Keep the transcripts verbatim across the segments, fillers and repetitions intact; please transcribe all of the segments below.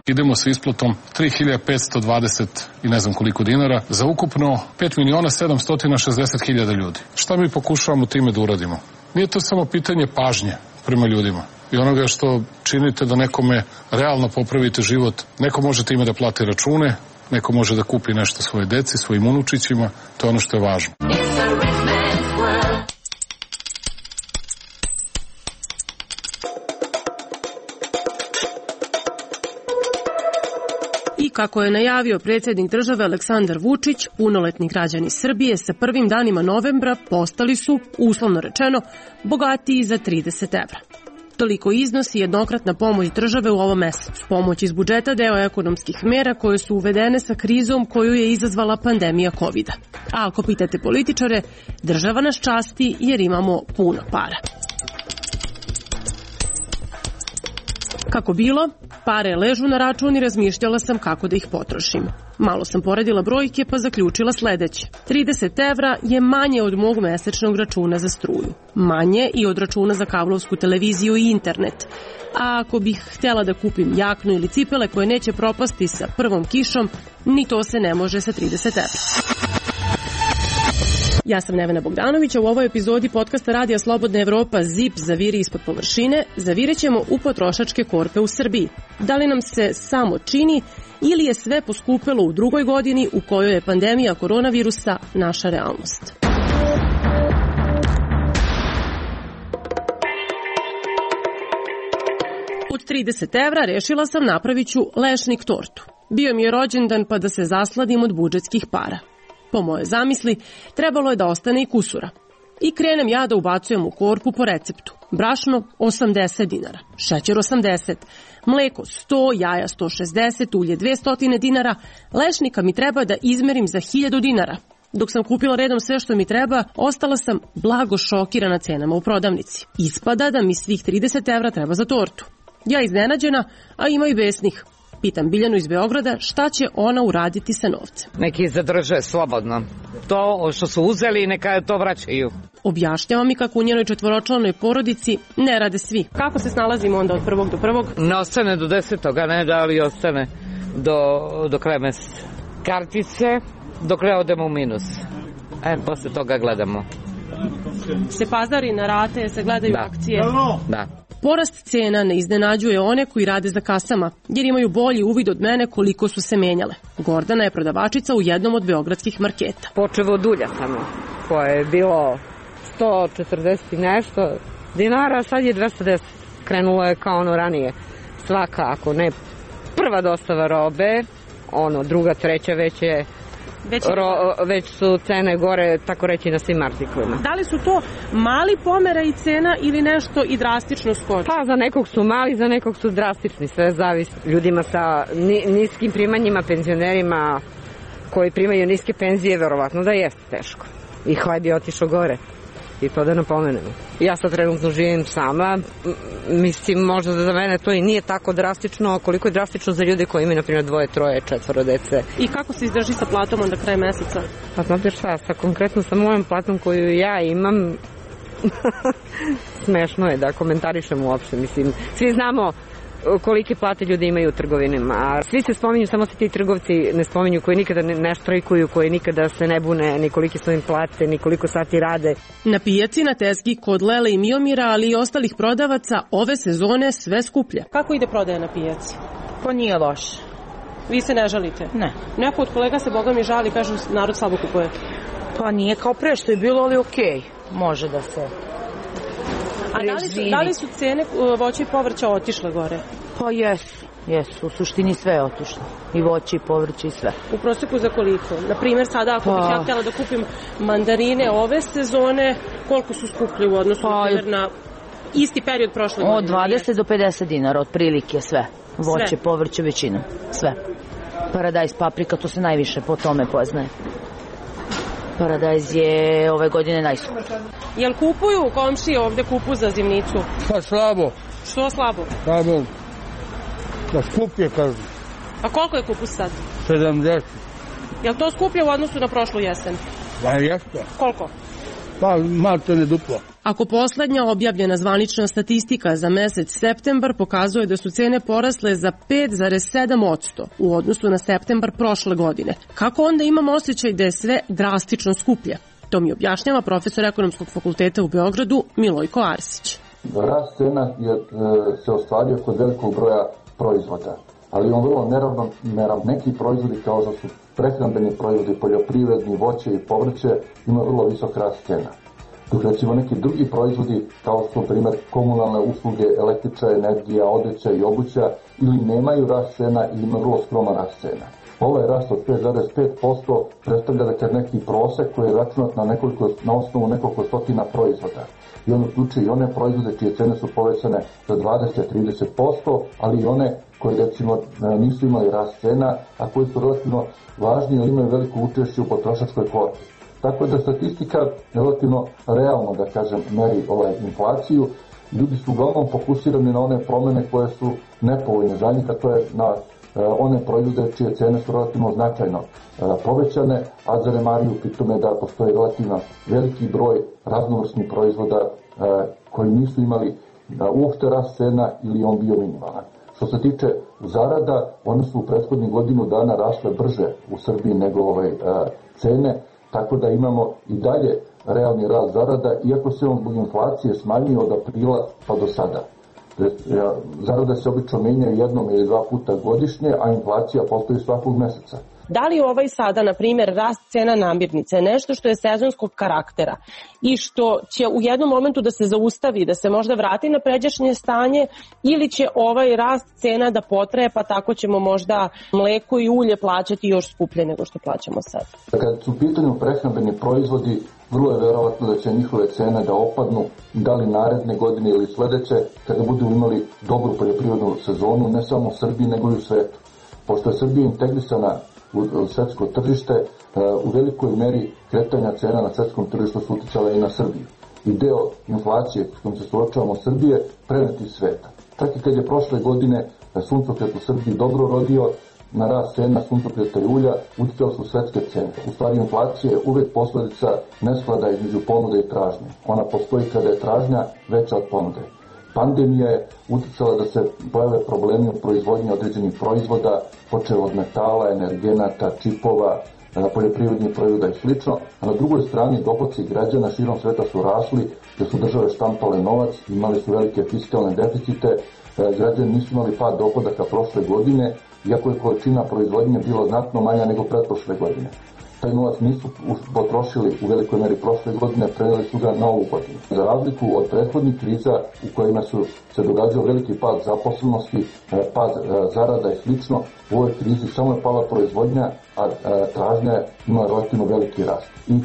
Idemo sa isplatom tri hiljade petsto dvadeset i ne znam koliko dinara za ukupno pet miliona sedamsto šezdeset hiljada ljudi. Šta mi pokušavamo time da uradimo? Nije to samo pitanje pažnje prema ljudima i onoga što činite da nekome realno popravite život. Neko može time da plati račune, neko može da kupi nešto svoje deci, svojim unučićima, to je ono što je važno. I kako je najavio predsjednik države Aleksandar Vučić, punoletni građani Srbije sa prvim danima novembra postali su, uslovno rečeno, bogatiji za trideset evra. Toliko iznosi jednokratna pomoć države u ovom mesecu. Pomoć iz budžeta deo ekonomskih mera koje su uvedene sa krizom koju je izazvala pandemija kovida. A ako pitate političare, država nas časti jer imamo puno para. Kako bilo, pare ležu na račun i razmišljala sam kako da ih potrošim. Malo sam poredila brojke pa zaključila sledeće. trideset evra je manje od mog mesečnog računa za struju. Manje i od računa za kablovsku televiziju i internet. A ako bih htjela da kupim jaknu ili cipele koje neće propasti sa prvom kišom, ni to se ne može sa trideset evra. Ja sam Nevena Bogdanović, a u ovoj epizodi podcasta Radija Slobodna Evropa ZIP zaviri ispod površine, zavirećemo u potrošačke korpe u Srbiji. Da li nam se samo čini ili je sve poskupelo u drugoj godini u kojoj je pandemija koronavirusa naša realnost? Od trideset evra rešila sam napravit ću lešnik tortu. Bio mi je rođendan pa da se zasladim od budžetskih para. Po moje zamisli, trebalo je da ostane i kusura. I krenem ja da ubacujem u korpu po receptu. Brašno osamdeset dinara, šećer osamdeset, mleko sto, jaja sto šezdeset, ulje dvesta dinara, lešnika mi treba da izmerim za hiljadu dinara. Dok sam kupila redom sve što mi treba, ostala sam blago šokirana cenama u prodavnici. Ispada da mi svih trideset evra treba za tortu. Ja iznenađena, a ima i besnih. Pitam Biljanu iz Beograda šta će ona uraditi sa novcem. Neki zadrže slobodno. To što su uzeli, neka to vraćaju. Objašnjava mi kako u njenoj četvoročlanoj porodici ne rade svi. Kako se snalazimo onda od prvog do prvog? Ne ostane do desetoga, ne da li ostane do, do kraja meseca. Kartice dok ne odemo u minus. E, posle toga gledamo. Se pazari na rate, se gledaju da. akcije? Da. Porast cena ne iznenađuje one koji rade za kasama, jer imaju bolji uvid od mene koliko su se menjale. Gordana je prodavačica u jednom od beogradskih marketa. Počevo od ulja samo, koje je bilo sto četrdeset i nešto dinara, sad je dvesta deset. Krenulo je kao ono ranije. Svaka, ako ne prva dostava robe, ono, druga, treća već je Već, Ro, već su cene gore, tako reći, na svim artiklima. Da li su to mali pomera i cena ili nešto i drastično skoči? Pa za nekog su mali, za nekog su drastični, sve zavisi. Ljudima sa ni, niskim primanjima, penzionerima koji primaju niske penzije, verovatno da jeste teško. I hleb je otišao gore. I to da napomenemo. Ja sad trenutno živim sama, mislim možda da za mene to i nije tako drastično, koliko je drastično za ljude koji imaju, na primjer, dvoje, troje, četvoro dece. I kako se izdrži sa platom onda kraj meseca? Pa znate šta, sa konkretno sa mojom platom koju ja imam, smešno je da komentarišem uopšte, mislim, svi znamo kolike plate ljudi imaju u trgovinama, a svi se spominju, samo se ti trgovci ne spominju koji nikada ne štrajkuju, koji nikada se ne bune, ni kolike su im plate, ni koliko sati rade. Na pijaci, na tezgi, kod Lele i Miomira, ali i ostalih prodavaca, ove sezone sve skuplje. Kako ide prodaja na pijaci? Pa nije loše. Vi se ne žalite? Ne. Neko od kolega se, boga mi, žali, kažu narod slabo kupuje. Pa nije kao pre što je bilo, ali okej, može da se... A da li, su, da li su cene voća i povrća otišle gore? Pa jesu, jesu. U suštini sve je otišlo. I voće i povrće i sve. U prosjeku za koliko? Naprimjer, sada ako pa... bih ja htjela da kupim mandarine ove sezone, koliko su skuplji u odnosu pa... na isti period prošle godine? Od dvadeset do pedeset dinara, otprilike sve. Voće, sve. Povrće, većinom. Sve. Paradajz, paprika, to se najviše po tome poznaje. Paradajz je ove godine najskuplji. Jel kupuju komšije ovde kupu za zimnicu? Pa slabo. Što slabo? Slabo. Da skuplje kažu. A koliko je kupus sad? sedamdeset. Jel to skuplje u odnosu na prošlu jesen? Da jeste. Koliko? Pa malte ne duplo. Ako poslednja objavljena zvanična statistika za mesec septembar pokazuje da su cene porasle za pet zarez sedam posto u odnosu na septembar prošle godine, kako onda imamo osjećaj da je sve drastično skuplje? To mi objašnjava profesor Ekonomskog fakulteta u Beogradu Milojko Arsić. Rast cena je, e, se ostvario kod velikog broja proizvoda, ali on vrlo neravnomeran. Neki proizvodi kao što su prehrambeni proizvodi, poljoprivredni, voće i povrće ima vrlo visok rast cena. Dok recimo neki drugi proizvodi kao što su primjer komunalne usluge, električna energija, odeća i obuća ili nemaju rast cena ili ima vrlo skroman rast cena. Ovaj rast od pet zarez pet posto predstavlja dakle neki prosek koji je računat na, nekoliko, na osnovu nekoliko stotina proizvoda. I on uključuje i one proizvode čije cene su povećane za dvadeset do trideset posto, ali i one koji recimo nisu imali rast cena, a koji su relativno važni jer imaju veliko učešće u potrošačkoj korpi. Tako da statistika relativno realno, da kažem, meri ovaj inflaciju. Ljudi su uglavnom fokusirani na one promene koje su nepovoljne za njih, a to je na one proizvode čije cene su relativno značajno povećane, a zanemaruju pitome da postoji relativno veliki broj raznovrsnih proizvoda koji nisu imali uopšte rast cena ili on bio minimalan. Što se tiče zarada, one su u prethodnih godinu dana rasle brže u Srbiji nego ovaj cene, tako da imamo i dalje realni rast zarada, iako se on zbog inflacije smanjio od aprila pa do sada. Zarada se obično menja jednom ili dva puta godišnje, a inflacija postoji svakog meseca. Da li ovaj sada, na primjer, rast cena namirnice nešto što je sezonskog karaktera i što će u jednom momentu da se zaustavi, da se možda vrati na pređašnje stanje, ili će ovaj rast cena da potraje, pa tako ćemo možda mleko i ulje plaćati još skuplje nego što plaćamo sad? Kad su u pitanju prehrambeni proizvodi, vrlo je verovatno da će njihove cene da opadnu, da li naredne godine ili sledeće, kada budu imali dobru poljoprivrednu sezonu, ne samo u Srbiji, nego i u svetu. Pošto je Srbija integrisana u svetsko tržište, u velikoj meri kretanja cena na svetskom tržištu su uticala i na Srbiju. I deo inflacije s kojom se suočavamo Srbije preneti iz sveta. Čak i kad je prošle godine suncokret u Srbiji dobro rodio, na rast cena suncokreta i ulja uticale su svetske cene. U stvari inflacija je uvek posledica nesklada između ponude i tražnje. Ona postoji kada je tražnja veća od ponude. Pandemija je uticala da se pojave problemi u proizvodnji određenih proizvoda, počeo od metala, energenata, čipova, poljoprivrednih proizvoda i sl. A na drugoj strani dohoci građana širom sveta su rasli, jer su države štampale novac, imali su velike fiskalne deficite, građani nisu imali pad dohodaka prošle godine, iako je količina proizvodnje bila znatno manja nego pretprošle godine. Taj novac nisu potrošili u velikoj meri prošle godine, preneli su ga na ovu godinu. Za razliku od prethodnih kriza u kojima su se događao veliki pad zaposlenosti, pad zarada i slično, u ovoj krizi samo je pala proizvodnja, a tražnja je imala relativno veliki rast. I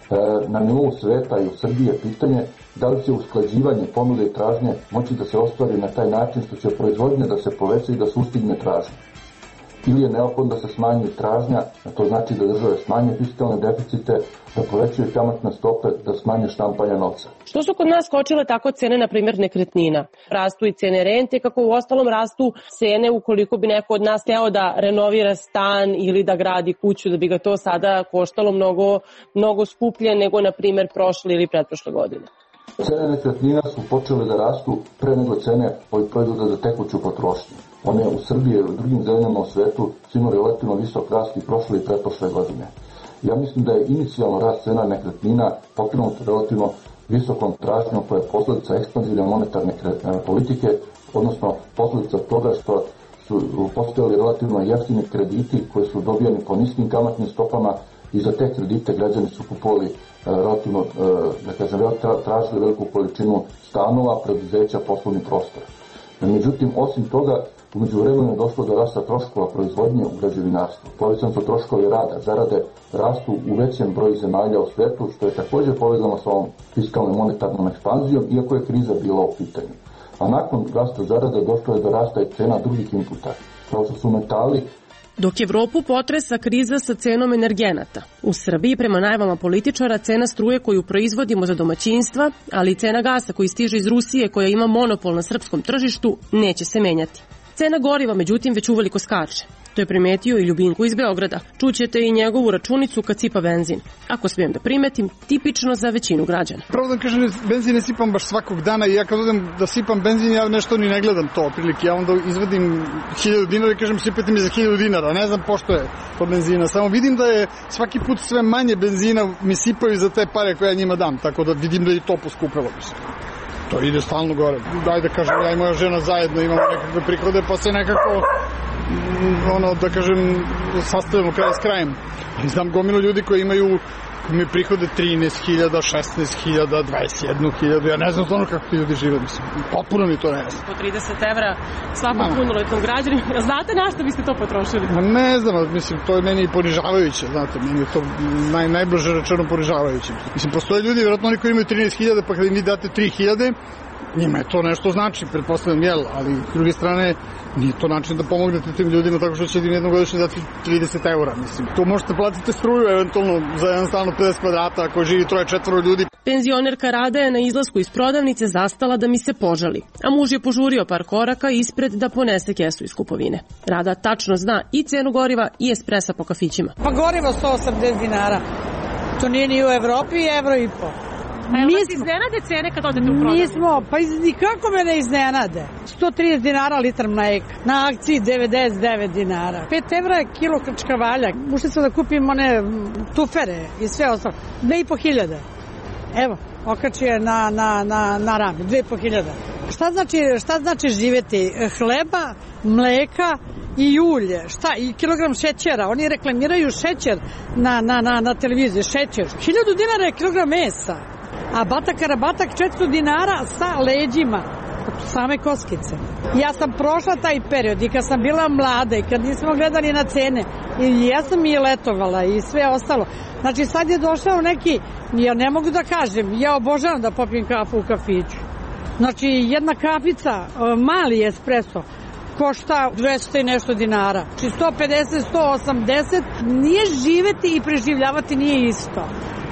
na nivou sveta i u Srbiji je pitanje da li će usklađivanje ponude i tražnje moći da se ostvari na taj način što će proizvodnja da se poveća i da sustigne tražnje. Ili je neophodno da se smanji tražnja, a to znači da države smanje fiskalne deficite, da povećaju kamatne stope, da smanje štampanja novca. Što su kod nas skočile tako cene, na primjer, nekretnina? Rastu i cene rente, kako u ostalom rastu cene ukoliko bi neko od nas hteo da renovira stan ili da gradi kuću, da bi ga to sada koštalo mnogo, mnogo skuplje nego, na primjer, prošle ili pretprošle godine. Cene nekretnina su počele da rastu pre nego cene ovih proizvoda za tekuću potrošnju. One u Srbiji i u drugim zemljama u svetu su imali relativno visok rast i prošle i pretprošle godine. Ja mislim da je inicijalno rast cena nekretnina pokrenut relativno visokom tražnjom koja je posljedica ekspanzivne monetarne politike, odnosno posljedica toga što su postojali relativno jeftini krediti koji su dobijani po niskim kamatnim stopama i za te kredite građani su kupovali relativno, da kažem, tražili veliku količinu stanova, preduzeća, poslovnih prostora. Međutim, osim toga, umeđu vremenu je došlo do rasta troškova proizvodnje u građevinarstvu. Povećani su troškovi rada, zarade rastu u većem broju zemalja u svetu, što je također povezano sa ovom fiskalnom monetarnom ekspanzijom, iako je kriza bila u pitanju. A nakon rasta zarada došlo je do rasta i cena drugih inputa, kao što su metali. Dok Evropu potresa kriza sa cenom energenata, u Srbiji, prema najavama političara, cena struje koju proizvodimo za domaćinstva, ali i cena gasa koji stiže iz Rusije, koja ima monopol na srpskom tržištu, neće se menjati. Cena goriva, međutim, već uveliko skače. To je primetio i Ljubinko iz Beograda. Čućete i njegovu računicu kad sipa benzin. Ako smijem da primetim, tipično za većinu građana. Pravo da kažem, benzin ne sipam baš svakog dana i ja kad odem da sipam benzin, ja nešto ni ne gledam to otprilike. Ja onda izvadim hiljadu dinara i kažem sipajte mi za hiljadu dinara. Ne znam pošto je to benzina. Samo vidim da je svaki put sve manje benzina mi sipaju za te pare koje ja njima dam. Tako da vidim da je i to poskupilo. To ide stalno gore. Daj da kažem, ja i moja žena zajedno imamo nekakve prihode, pa se nekako ono, da kažem, sastavljamo kraj s krajem. Znam gomilu ljudi koji imaju imaju prihode trinaest hiljada, šesnaest hiljada, dvadeset jednu hiljadu, ja ne znam ono kako ti ljudi žive, mislim, potpuno mi to ne znam. Po trideset evra svakom punoletnom građaninu, znate na što biste to potrošili? Ne znam, mislim, to je meni ponižavajuće, znate, meni je to naj, najbliže rečeno ponižavajuće. Mislim, postoje ljudi, vjerojatno oni koji imaju trinaest hiljada, pa kada im vi date tri hiljade, njima je to nešto znači, pretpostavljam, jel, ali s druge strane nije to način da pomognete tim ljudima tako što će im jednogodišnje dati trideset eura, mislim. To možete platiti struju eventualno za jedan stan od pedeset kvadrata ako živi troje četvoro ljudi. Penzionerka Rada je na izlasku iz prodavnice zastala da mi se požali, a muž je požurio par koraka ispred da ponese kesu iz kupovine. Rada tačno zna i cenu goriva i espresa po kafićima. Pa gorivo sto osamdeset dinara, to nije ni u Evropi, evro i po. A jel vas iznenade cene kad odete u prodavnicu? Nismo, pa kako me ne iznenade? sto trideset dinara litar mleka, na akciji devedeset devet dinara. pet evra je kilo krčkavalja, ušli smo da kupimo one tufere i sve ostalo, dve i po hiljade. Evo, okačio na, na, na, na rame, dve i po hiljade. Šta znači, šta znači živjeti? Hleba, mleka i ulje, šta, i kilogram šećera, oni reklamiraju šećer na, na, na, na televiziji, šećer. Hiljadu dinara je kilogram mesa. A batak karabatak četiristo dinara sa leđima, same koskice. Ja sam prošla taj period i kad sam bila mlada i kad nismo gledali na cene i ja sam i letovala i sve ostalo. Znači sad je došao neki, ja ne mogu da kažem, ja obožavam da popijem kafu u kafiću. Znači jedna kafica, mali espresso, košta dvesta i nešto dinara. Znači sto pedeset, sto osamdeset, nije živeti i preživljavati nije isto.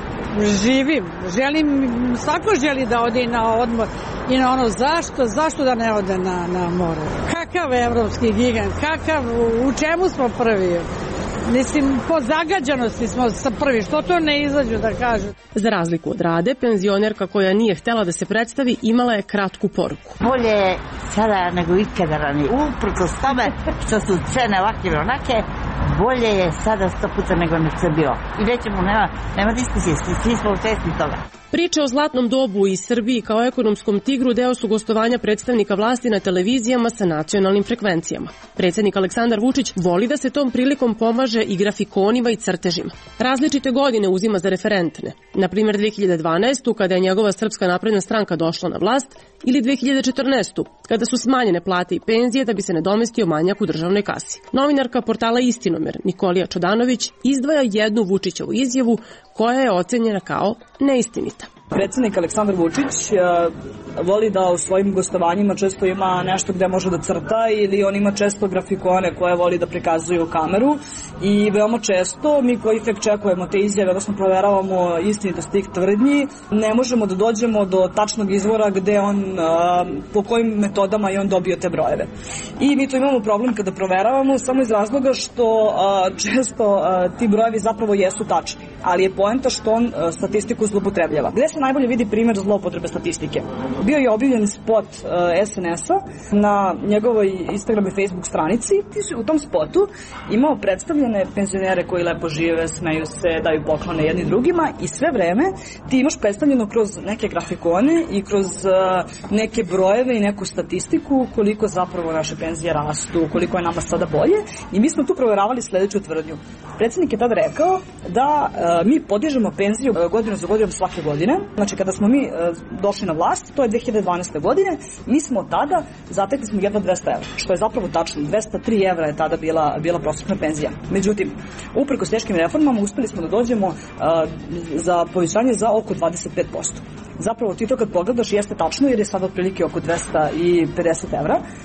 Živim, želim, svako želi da ode i na odmor i na ono zašto, zašto da ne ode na, na more. Kakav evropski gigant, kakav, u čemu smo prvi? Mislim, po zagađanosti smo sa prvi, što to ne izađu da kažu. Za razliku od Rade, penzionerka koja nije htela da se predstavi imala je kratku poruku. Bolje je sada nego ikada ranije. Uprkos tome što su cene ovakve ili onake, bolje je sada sto puta nego ne se bilo. I nećemo, nema, nema diskusije, svi smo svesni toga. Priče o zlatnom dobu i Srbiji kao ekonomskom tigru deo su gostovanja predstavnika vlasti na televizijama sa nacionalnim frekvencijama. Predsjednik Aleksandar Vučić voli da se tom prilikom pomaže i grafikonima i crtežima. Različite godine uzima za referentne. Na primjer dve hiljade dvanaestu. kada je njegova Srpska napredna stranka došla na vlast ili dve hiljade četrnaestu. kada su smanjene plate i penzije da bi se nadomestio manjak u državnoj kasi. Novinarka portala Istinomer Nikolija Čodanović izdvaja jednu Vučićevu izjavu koja je ocenjena kao neistinita. Predsjednik Aleksandar Vučić voli da u svojim gostovanjima često ima nešto gde može da crta ili on ima često grafikone koje voli da prikazuje u kameru i veoma često mi koji fact checkujemo te izjave, odnosno proveravamo istinitost tih tvrdnji, ne možemo da dođemo do tačnog izvora gde on, po kojim metodama je on dobio te brojeve. I mi tu imamo problem kada proveravamo samo iz razloga što često ti brojevi zapravo jesu tačni, ali je poenta što on statistiku zloupotrebljava. Gde se najbolje vidi primjer zloupotrebe statistike? Bio je objavljen spot uh, es en es a na njegovoj Instagram i Facebook stranici. U tom spotu imao predstavljene penzionere koji lepo žive, smeju se, daju poklone jedni drugima i sve vreme ti imaš predstavljeno kroz neke grafikone i kroz uh, neke brojeve i neku statistiku koliko zapravo naše penzije rastu, koliko je nama sada bolje i mi smo tu proveravali sledeću tvrdnju. Predsjednik je tada rekao da uh, mi podižemo penziju uh, godinu za godinom svake godine. Znači kada smo mi uh, došli na vlast, to je dve hiljade dvanaeste. godine, mi smo tada zatekli smo jedva dvesta evra, što je zapravo tačno. dvesta tri evra je tada bila, bila prosječna penzija. Međutim, uprkos teškim reformama uspeli smo da dođemo uh, za povećanje za oko dvadeset pet posto. Zapravo ti to kad pogledaš jeste tačno jer je sada otprilike oko dvesta pedeset evra.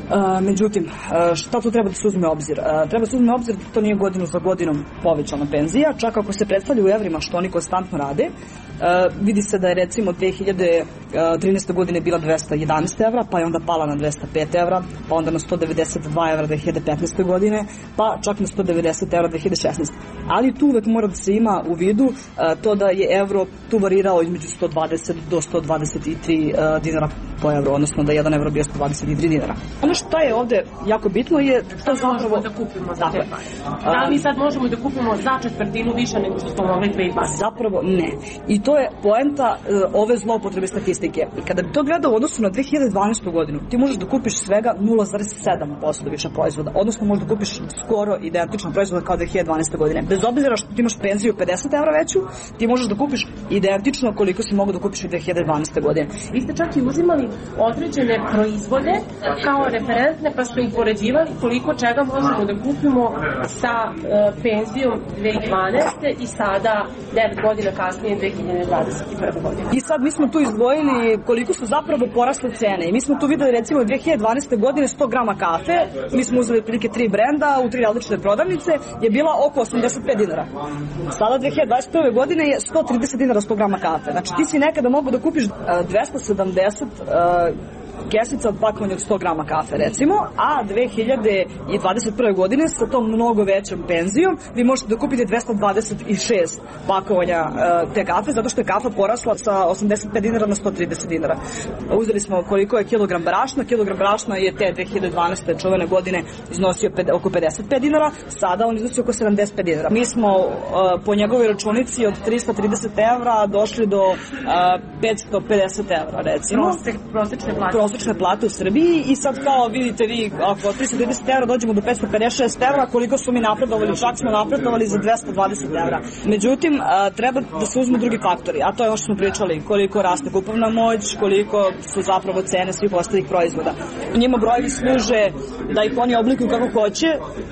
Međutim, šta tu treba da se uzme obzir? Treba da se uzme obzir da to nije godinu za godinom povećana penzija, čak ako se predstavlja u evrima što oni konstantno rade. Vidi se da je recimo dve hiljade trinaeste. godine bila dvesta jedanaest evra, pa je onda pala na dvesta pet evra, pa onda na sto devedeset dva evra dve hiljade petnaeste. godine, pa čak na sto devedeset evra dve hiljade šesnaeste. Ali tu uvek mora da se ima u vidu to da je evro tu varirao između sto dvadeset do sto dvadeset tri dinara po evro, odnosno da je jedan evro bio sto dvadeset tri dinara. Ono što je ovde jako bitno je to zapravo da kupimo za te pare. Da li mi sad možemo da kupimo za četvrtinu više nego što smo mogli dve hiljade dvadeset? Zapravo ne. I to je poenta ove zloupotrebe statistike. I kada bi to gledao u odnosu na dve hiljade dvanaestu. godinu, ti možeš da kupiš svega nula zarez sedam posto više proizvoda, odnosno možeš da kupiš skoro identičan proizvod kao dve hiljade dvanaeste. godine. Bez obzira što ti imaš penziju pedeset evra veću, ti možeš da kupiš identično koliko si mogao da kupiš u dve hiljade dvanaeste. godine. Vi ste čak i uzimali određene proizvode kao referentne, pa ste upoređivali koliko čega možemo da kupimo sa uh, penzijom dve hiljade dvanaeste. i sada devet godina kasnije dve hiljade dvadeset prve. godine. I sad mi smo tu izdvojili koliko su zapravo porasle cene i mi smo tu videli recimo dve hiljade dvanaeste. godine sto grama kafe, mi smo uzeli prilike tri brenda u tri različite prodavnice, je bila oko osamdeset pet dinara. Sada dve hiljade dvadeset prve. godine je sto trideset dinara sto grama kafe. Znači ti si nekada mogu da kupiš uh, dvesta sedamdeset uh, kesica od pakovanja od sto grama kafe recimo, a dve hiljade dvadeset prve. godine sa tom mnogo većom penzijom vi možete da kupite dvesta dvadeset šest pakovanja uh, te kafe, zato što je kafa porasla sa osamdeset pet dinara na sto trideset dinara. Uzeli smo koliko je kilogram brašna, kilogram brašna je te dve hiljade dvanaeste. čuvene godine iznosio pet, oko pedeset pet dinara, sada on iznosi oko sedamdeset pet dinara. Mi smo uh, po njegovoj računici od trista trideset evra došli do uh, petsto pedeset evra recimo. Prosek, prosečne plate. prosečne plate u Srbiji i sad kao vidite vi, ako od trista trideset evra dođemo do petsto pedeset šest evra, koliko su mi napredovali, čak smo napredovali za dvesta dvadeset evra. Međutim, a, treba da se uzmu drugi faktori, a to je ono što smo pričali, koliko raste kupovna moć, koliko su zapravo cene svih ostalih proizvoda. Njima brojevi služe da ih oni oblikuju kako hoće,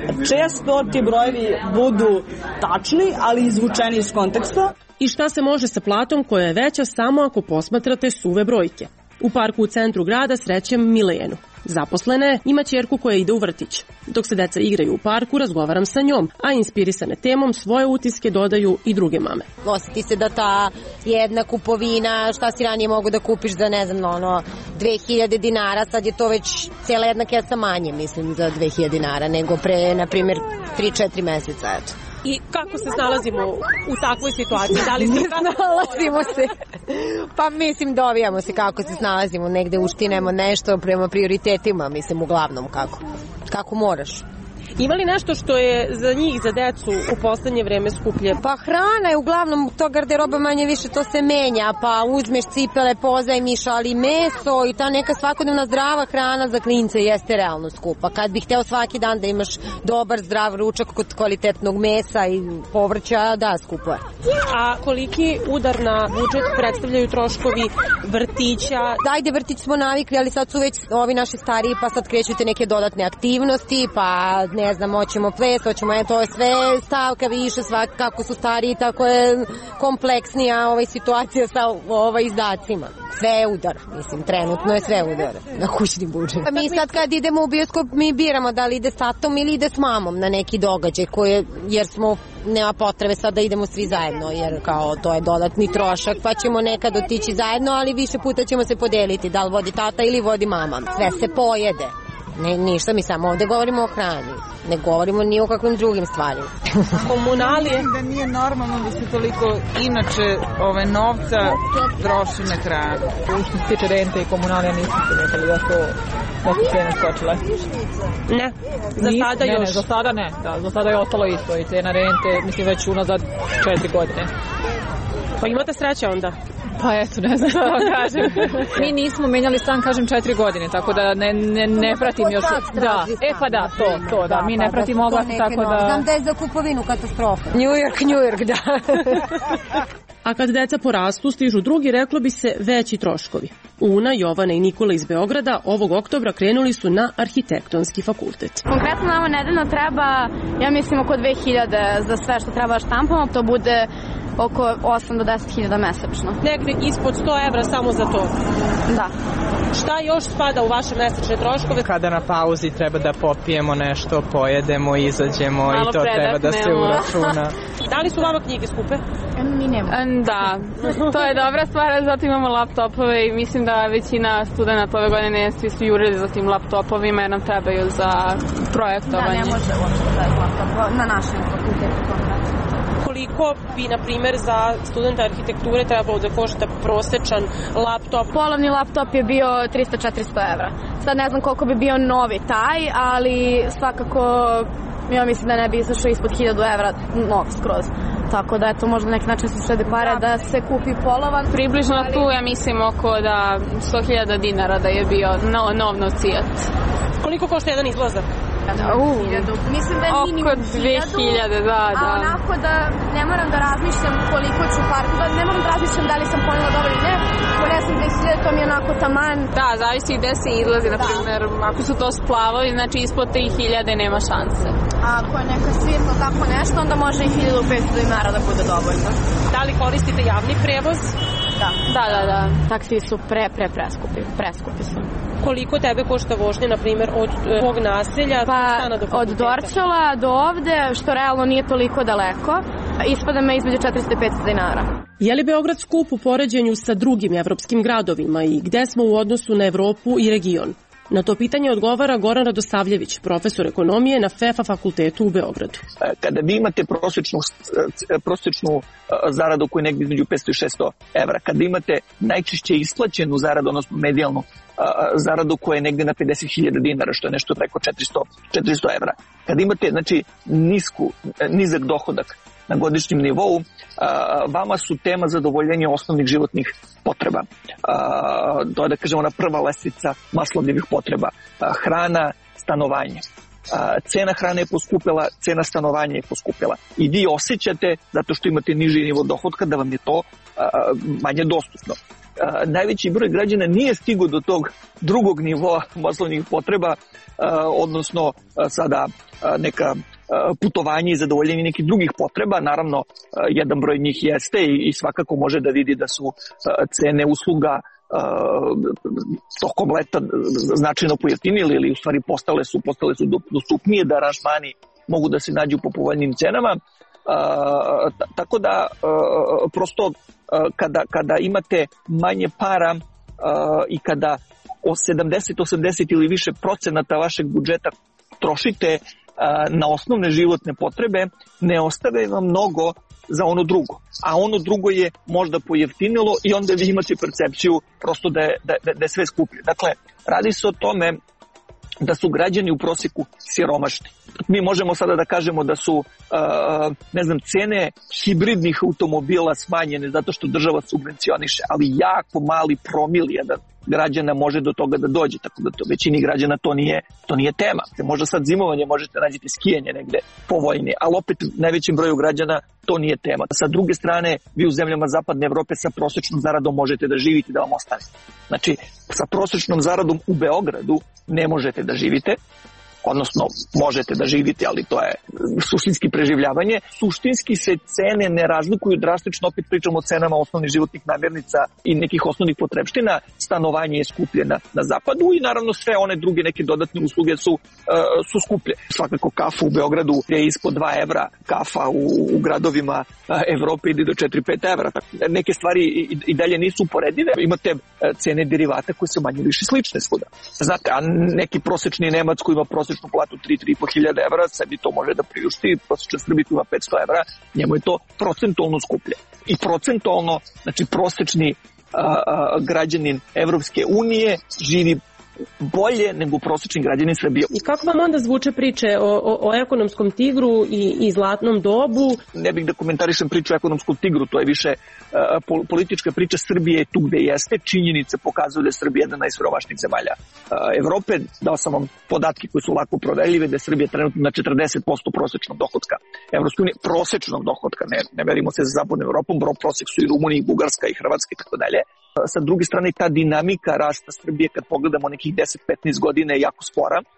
često ti brojevi budu tačni, ali izvučeni iz konteksta. I šta se može sa platom koja je veća samo ako posmatrate suve brojke? U parku u centru grada srećem Milenu. Zaposlena je, ima ćerku koja ide u vrtić. Dok se deca igraju u parku, razgovaram sa njom, a inspirisane temom svoje utiske dodaju i druge mame. Osjeti se da ta jedna kupovina, šta si ranije mogu da kupiš za, ne znam, ono, dve hiljade dinara, sad je to već cijela jedna kesa manje, mislim, za dve hiljade dinara, nego pre, na primjer, tri četiri meseca, eto. I kako se snalazimo u takvoj situaciji? Da li se snalazimo se? Pa mislim, dovijamo se kako se snalazimo, negde uštinemo nešto prema prioritetima, mislim, uglavnom kako. Kako moraš. Ima li nešto što je za njih, za decu, u poslednje vreme skuplje? Pa hrana je uglavnom, to garderoba manje više, to se menja, pa uzmeš cipele, pozajmiš, ali meso i ta neka svakodnevna zdrava hrana za klince jeste realno skupa. Kad bih hteo svaki dan da imaš dobar, zdrav ručak kod kvalitetnog mesa i povrća, da, skupo je. A koliki udar na budžet predstavljaju troškovi vrtića? Dajde, vrtić smo navikli, ali sad su već ovi naši stariji, pa sad krećute neke dodatne aktivnosti, pa ne znam, hoćemo ples, hoćemo, je, to je sve stavka više, svak, kako su stariji, tako je kompleksnija ovaj situacija sa ovaj izdacima. Sve je udar, mislim, trenutno je sve udar na kućni budžet. Pa mi sad kad idemo u bioskop, mi biramo da li ide s tatom ili ide s mamom na neki događaj, koje, jer smo, nema potrebe sad da idemo svi zajedno, jer kao to je dodatni trošak, pa ćemo nekad otići zajedno, ali više puta ćemo se podeliti, da li vodi tata ili vodi mama. Sve se pojede. Ne, ništa, mi samo ovde govorimo o hrani, ne govorimo ni o kakvim drugim stvarima. Komunalije? Da nije normalno da se toliko inače ove novca troši na hranu. Što se tiče rente i komunalija nisam primetili da su, da su cene skočile. Ne, za Nis, sada ne, još. Ne, za sada ne, da, za sada je ostalo isto i cena rente, mislim već unazad četiri godine. Pa imate sreće onda? Pa eto, ne znam šta vam kažem. Mi nismo menjali stan, kažem, četiri godine, tako da ne, ne, ne pratim još. Da, e pa da, to, to, da, mi ne pratimo oglas, tako da... Znam da je za kupovinu katastrofa. New York, New York, da. A kad deca porastu, stižu drugi, reklo bi se, veći troškovi. Una, Jovana i Nikola iz Beograda ovog oktobra krenuli su na arhitektonski fakultet. Konkretno nama nedeljno treba, ja mislim, oko dve hiljade za sve što treba štampamo, to bude oko osam do deset hiljada mesečno. Negde ispod sto evra samo za to? Da. Šta još spada u vaše mesečne troškove? Kada na pauzi treba da popijemo nešto, pojedemo, izađemo malo i to treba da se uračuna. Da li su vama knjige skupe? Mi nemamo. Da, to je dobra stvar, zato imamo laptopove i mislim da većina studenta ove godine svi su jurili za tim laptopovima jer nam trebaju za projektovanje. Da, ne može uopšte bez laptopa na našem fakultetu. Koliko bi, na primjer, za studenta arhitekture trebalo da košta prosečan laptop? Polovni laptop je bio trista do četiristo evra. Sad ne znam koliko bi bio novi taj, ali svakako ja mislim da ne bi izašao ispod hiljadu evra nov skroz. Tako da, eto, možda na neki način se štede pare da. da se kupi polovan. Približno ali... tu, ja mislim, oko da sto hiljada dinara da je bio no, nov novcijet. Koliko košta jedan izlazak? Uh, mislim da je minimum oko dve hiljade, da, da. A onako da ne moram da razmišljam koliko ću parku, da ne moram da razmišljam da li sam ponela dobro ili ne, ko ne sam dve hiljade, to mi je onako taman. Da, zavisi gde se izlazi, na primjer, ako su to splavovi, znači ispod tri hiljade nema šanse. A ako je neka svirka tako nešto, onda može i hiljadu petsto dinara da bude dovoljno. Da li koristite javni prevoz? Da. Da, da, da. Taksi su pre, pre preskupi, preskupi su. Koliko tebe košta vožnje, na primjer, od tvog naselja, pa, stana do fakulteta? Od Dorćola do ovde, što realno nije toliko daleko, ispada me između četiristo i petsto dinara. Je li Beograd skup u poređenju sa drugim evropskim gradovima i gde smo u odnosu na Evropu i region? Na to pitanje odgovara Goran Radosavljević, profesor ekonomije na F E F A fakultetu u Beogradu. Kada vi imate prosječnu, prosječnu zaradu koju je negdje između petsto i šesto evra, kada imate najčešće isplaćenu zaradu, odnosno medijalnu zaradu koja je negdje na pedeset hiljada dinara, što je nešto preko četiristo evra, kada imate znači, nisku, nizak dohodak na godišnjem nivou, vama su tema zadovoljenja osnovnih životnih potreba. To je, da kažemo, ona prva lestvica Maslowljevih potreba. Hrana, stanovanje. Cena hrane je poskupila, cena stanovanja je poskupila. I vi osjećate, zato što imate niži nivo dohodka, da vam je to manje dostupno. Najveći broj građana nije stigao do tog drugog nivoa Maslowljevih potreba, odnosno sada neka putovanje i zadovoljenje nekih drugih potreba. Naravno, jedan broj njih jeste i svakako može da vidi da su cene usluga tokom leta značajno pojeftinili ili u stvari postale su, postale su dostupnije, da aranžmani mogu da se nađu po povoljnim cenama. Tako da prosto kada, kada imate manje para i kada sedamdeset osamdeset ili više procenata vašeg budžeta trošite na osnovne životne potrebe, ne ostave vam mnogo za ono drugo. A ono drugo je možda pojeftinilo i onda vi imate percepciju prosto da je, da, da je sve skuplje. Dakle, radi se o tome da su građani u prosjeku siromašni. Mi možemo sada da kažemo da su ne znam, cene hibridnih automobila smanjene zato što država subvencioniše, ali jako mali promil jedan građana može do toga da dođe, tako da to većini građana to nije, to nije tema. Možda sad zimovanje možete nađete skijanje negde povoljnije, ali opet najvećem broju građana to nije tema. Sa druge strane, vi u zemljama zapadne Evrope sa prosječnom zaradom možete da živite, da vam ostane. Znači, sa prosječnom zaradom u Beogradu ne možete da živite, odnosno možete da živite, ali to je suštinski preživljavanje. Suštinski se cene ne razlikuju drastično, opet pričamo o cenama osnovnih životnih namirnica i nekih osnovnih potrebština. Stanovanje je skuplje na, na zapadu i naravno sve one druge neke dodatne usluge su, uh, su skuplje. Svakako kafa u Beogradu je ispod dva evra, kafa u, u gradovima uh, Evrope ide do četiri do pet evra. Tako, neke stvari i, i dalje nisu uporedive. Imate uh, cene derivata koje su manje više slične svuda. Znate, a neki prosječni Nemac koji ima prosječnu platu tri do tri i po hiljade evra, sebi to može da priušti, prosječan Srbi koji ima petsto evra, njemu je to procentualno skuplje. I procentualno, znači prosječni a, a, građanin Evropske unije živi bolje nego prosječni građanin Srbije. I kako vam onda zvuče priče o, o, o ekonomskom tigru i, i zlatnom dobu? Ne bih da komentarišem priču o ekonomskom tigru, to je više uh, politička priča. Srbije je tu gde jeste. Činjenice pokazuju da je Srbija jedna od najsiromašnijih zemalja uh, Evrope. Dao sam vam podatke koji su lako proverljive, da je Srbija trenutno na četrdeset posto prosječnog dohodka Evropske unije, prosječnog dohodka, ne, ne merimo se za zapadnom Evropom, bro prosjek su i Rumunija, i Bugarska, i Hrvatska i tako dalje. Sa druge strane, ta dinamika rasta Srbije, kad pogledamo nekih deset do petnaest godina, je jako spora.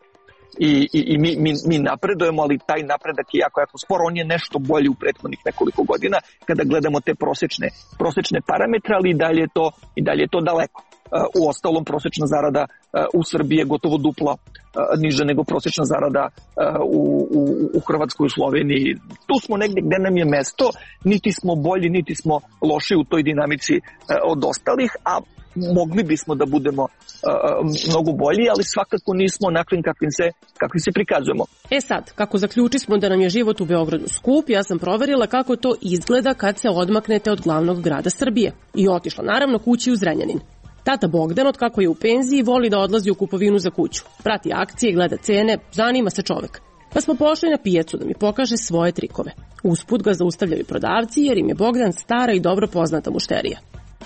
i, i, i mi, mi, mi napredujemo, ali taj napredak je jako, jako spor. On je nešto bolji u prethodnih nekoliko godina kada gledamo te prosečne, prosečne parametre, ali i dalje je to, i dalje je to daleko. U ostalom, prosečna zarada u Srbiji je gotovo dupla niža nego prosečna zarada u, u, u Hrvatskoj, u Sloveniji. Tu smo negde gde nam je mesto, niti smo bolji, niti smo loši u toj dinamici od ostalih, a mogli bismo da budemo uh, mnogo bolji, ali svakako nismo onakvim kakvim se, kakvim se prikazujemo. E sad, kako zaključi smo da nam je život u Beogradu skup, ja sam proverila kako to izgleda kad se odmaknete od glavnog grada Srbije. I otišla naravno kući u Zrenjanin. Tata Bogdan, od kako je u penziji, voli da odlazi u kupovinu za kuću. Prati akcije, gleda cene, zanima se čovek. Pa smo pošli na pijacu da mi pokaže svoje trikove. Usput ga zaustavljaju prodavci jer im je Bogdan stara i dobro poznata mušterija.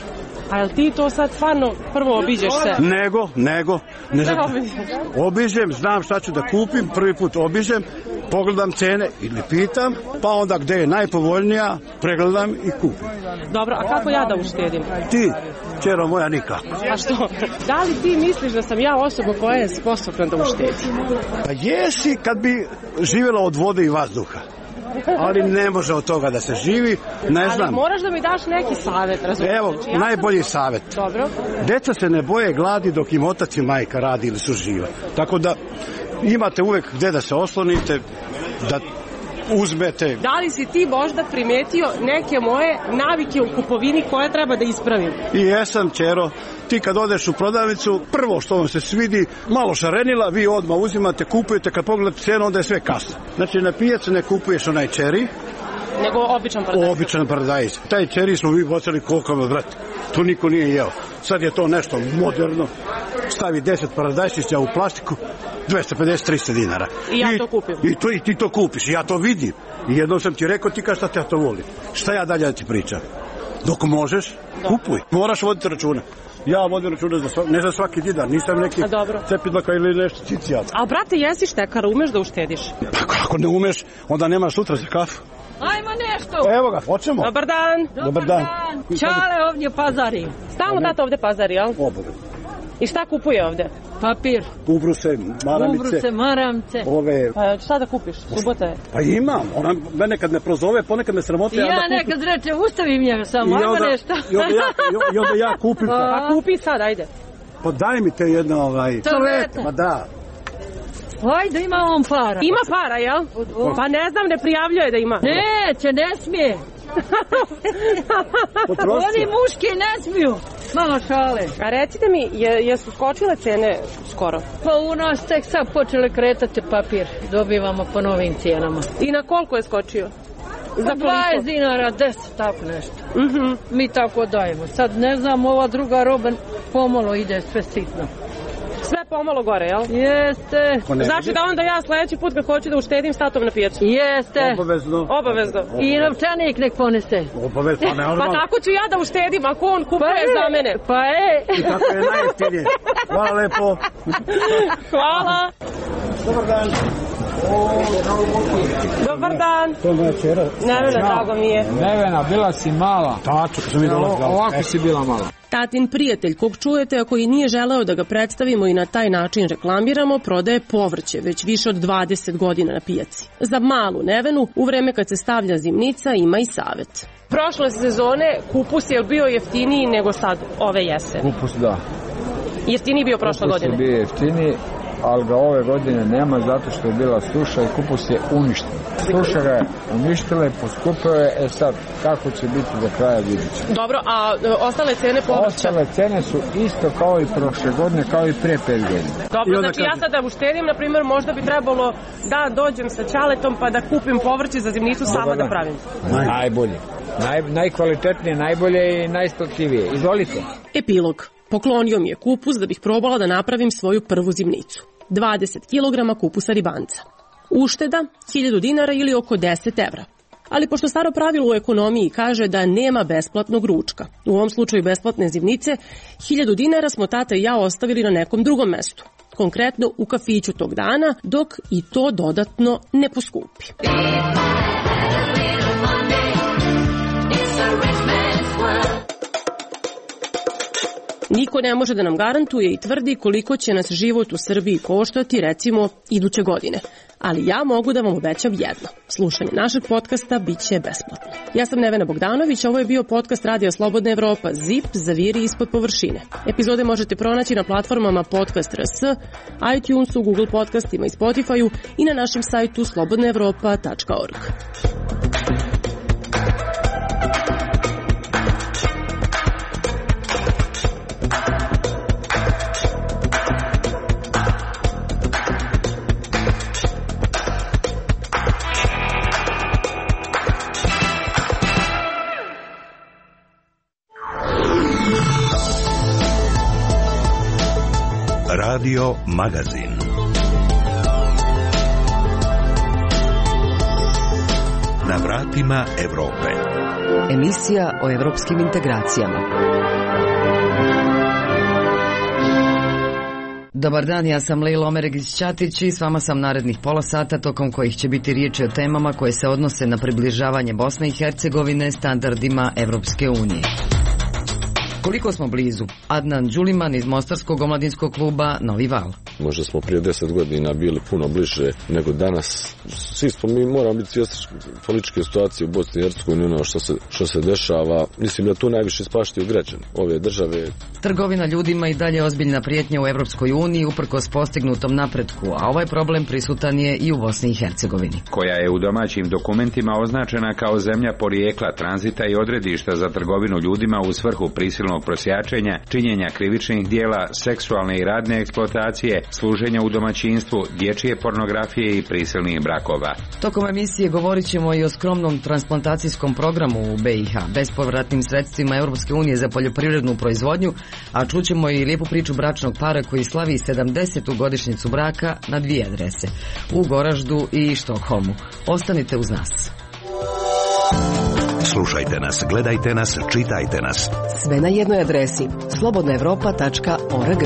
A jel ti to sad stvarno prvo obiđeš se? Nego, nego. Ne znam, obiđem, znam šta ću da kupim, prvi put obiđem, pogledam cene ili pitam, pa onda gde je najpovoljnija, pregledam i kupim. Dobro, a kako ja da uštedim? Ti, čero moja, nikako. A što? Da li ti misliš da sam ja osoba koja je sposobna da uštedi? Pa jesi kad bi živjela od vode i vazduha. Ali ne može od toga da se živi, ne znam. Ali moraš da mi daš neki savjet, razumiješ? Evo, znači, ja najbolji sam... savjet. Dobro. Deca se ne boje gladi dok im otac i majka radi ili su živa. Tako da imate uvek gde da se oslonite, da uzmete. Da li si ti možda primetio neke moje navike u kupovini koje treba da ispravim? I jesam, čero. Ti kad odeš u prodavnicu, prvo što vam se svidi, malo šarenila, vi odmah uzimate, kupujete, kad pogledate cenu, onda je sve kasno. Znači, na pijacu ne kupuješ onaj čeri, nego običan paradajz. Običan paradajz. Taj čeri smo vi bocali koliko me, brate. To niko nije jeo. Sad je to nešto moderno. Stavi deset paradajčića u plastiku, dvesta pedeset do trista dinara. I ja I, to kupim. I, to, I ti to kupiš, i ja to vidim. I jednom sam ti rekao, ti kažeš šta ja to volim. Šta ja dalje da ti pričam? Dok možeš, da. Kupuj. Moraš voditi računa. Ja vodim računa za svaki, ne za svaki dinar, nisam neki cepidlaka ili nešto cicijat. A brate, jesi štekara, umeš da uštediš? Pa ako ne umeš, onda nemaš sutra za kafu. Ajmo nešto. Evo ga, hoćemo. Dobar dan. Dobar, Dobar dan. dan. Čale ovdje pazari. Stalno tata ovdje pazari, jel? Obavezno. I šta kupuje ovdje? Papir. Ubruse, maramice. Ubruse, maramce. Ove... Pa šta da kupiš? Subota je. Pa imam. Ona mene kad me prozove, ponekad me sramote. Ja, ja nekad kupim. Reče, ustavi mi samo, ajmo nešto. I onda ja, i onda ja kupim. Pa, pa kupi sad, ajde. Pa daj mi te jedno ovaj... Toleta. Ma da. Ajde, ima on para. Ima para, jel? Pa ne znam, ne prijavljuje da ima. Neće, ne smije. Oni muški ne smiju. Malo šale. A recite mi, je, jesu skočile cene skoro? Pa u nas tek sad počele kretati papir. Dobivamo po novim cijenama. I na koliko je skočio? Za dvadeset dinara, deset, tako nešto. Mm-hmm. Mi tako dajemo. Sad ne znam, ova druga roba pomalo ide sve sitno. Sve pomalo gore, jel? Jeste. Znači da onda ja sledeći put kad hoću da uštedim statom na pijacu? Jeste. Obavezno. Obavezno. I novčanik nek ponese. Obavezno, pa ne. Pa tako ću ja da uštedim ako on kupuje pa za mene. Pa e. I tako je najjeftinije. Hvala lepo. Hvala. Dobar dan. Dobar dan. To je moja čera. Nevena, drago mi je. Nevena, bila si mala. Tačno, kad sam mi dolazila. Ovako si bila mala. Tatin prijatelj, kog čujete, a koji nije želeo da ga predstavimo i na taj način reklamiramo, prodaje povrće već više od dvadeset godina na pijaci. Za malu Nevenu, u vreme kad se stavlja zimnica, ima i savet. Prošle sezone kupus je bio jeftiniji nego sad ove jesene? Kupus, da. Jeftiniji bio prošle kupus godine? Kupus je bio jeftiniji, ali ga ove godine nema zato što je bila suša i kupus je uništen. Suša ga je uništila i poskupio je, e sad, kako će biti do kraja vidjet ćemo. Dobro, a e, ostale cene povrća? Ostale cene su isto kao i prošle godine, kao i pre pet godina. Dobro, znači ja sad da uštedim, na primjer, možda bi trebalo da dođem sa ćaletom pa da kupim povrće za zimnicu sama da pravim. Najbolje. Naj, najkvalitetnije, najbolje i najisplativije. Izvolite. Epilog. Poklonio mi je kupus da bih probala da napravim svoju prvu zimnicu. dvadeset kilograma kupusa ribanca. Ušteda hiljadu dinara ili oko deset evra. Ali pošto staro pravilo u ekonomiji kaže da nema besplatnog ručka, u ovom slučaju besplatne zimnice, hiljadu dinara smo tata i ja ostavili na nekom drugom mestu. Konkretno u kafiću tog dana, dok i to dodatno ne poskupi. Niko ne može da nam garantuje i tvrdi koliko će nas život u Srbiji koštati, recimo, iduće godine. Ali ja mogu da vam obećam jedno. Slušanje našeg podcasta bit će besplatno. Ja sam Nevena Bogdanović, ovo je bio podcast Radija Slobodna Evropa, zip, zaviri ispod površine. Epizode možete pronaći na platformama Podcast R S, iTunesu, Google podcastima i Spotifyu i na našem sajtu slobodna evropa tačka org. Radio Magazin. Na vratima Evrope. Emisija o evropskim integracijama. Dobar dan, ja sam Lejla Omeregić-Ćatić i s vama sam narednih pola sata, tokom kojih će biti riječi o temama koje se odnose na približavanje Bosne i Hercegovine standardima Evropske unije. Koliko smo blizu? Adnan Đuliman iz Mostarskog omladinskog kluba Novi Val. Možda smo prije deset godina bili puno bliže nego danas. Svi smo mi moramo biti svjesni političke situacije u Bosni i Hercegovini, ono što se, što se dešava. Mislim da tu najviše ispaštaju građani ove države. Trgovina ljudima i dalje ozbiljna prijetnja u Evropskoj uniji uprkos postignutom napretku, a ovaj problem prisutan je i u Bosni i Hercegovini. Koja je u domaćim dokumentima označena kao zemlja porijekla, tranzita i odredišta za trgovinu ljudima u svrhu prisilnog prosjačenja, činjenja krivičnih dijela, seksualne i radne eksploatacije, služenja u domaćinstvu, dječje pornografije i prisilnih brakova. Tokom emisije govorit ćemo i o skromnom transplantacijskom programu u B i H, bespovratnim sredstvima Europske unije za poljoprivrednu proizvodnju, a čućemo i lijepu priču bračnog para koji slavi sedamdesetu godišnjicu braka na dvije adrese, u Goraždu i Štokholmu. Ostanite uz nas. Slušajte nas, gledajte nas, čitajte nas. Sve na jednoj adresi slobodna evropa tačka org.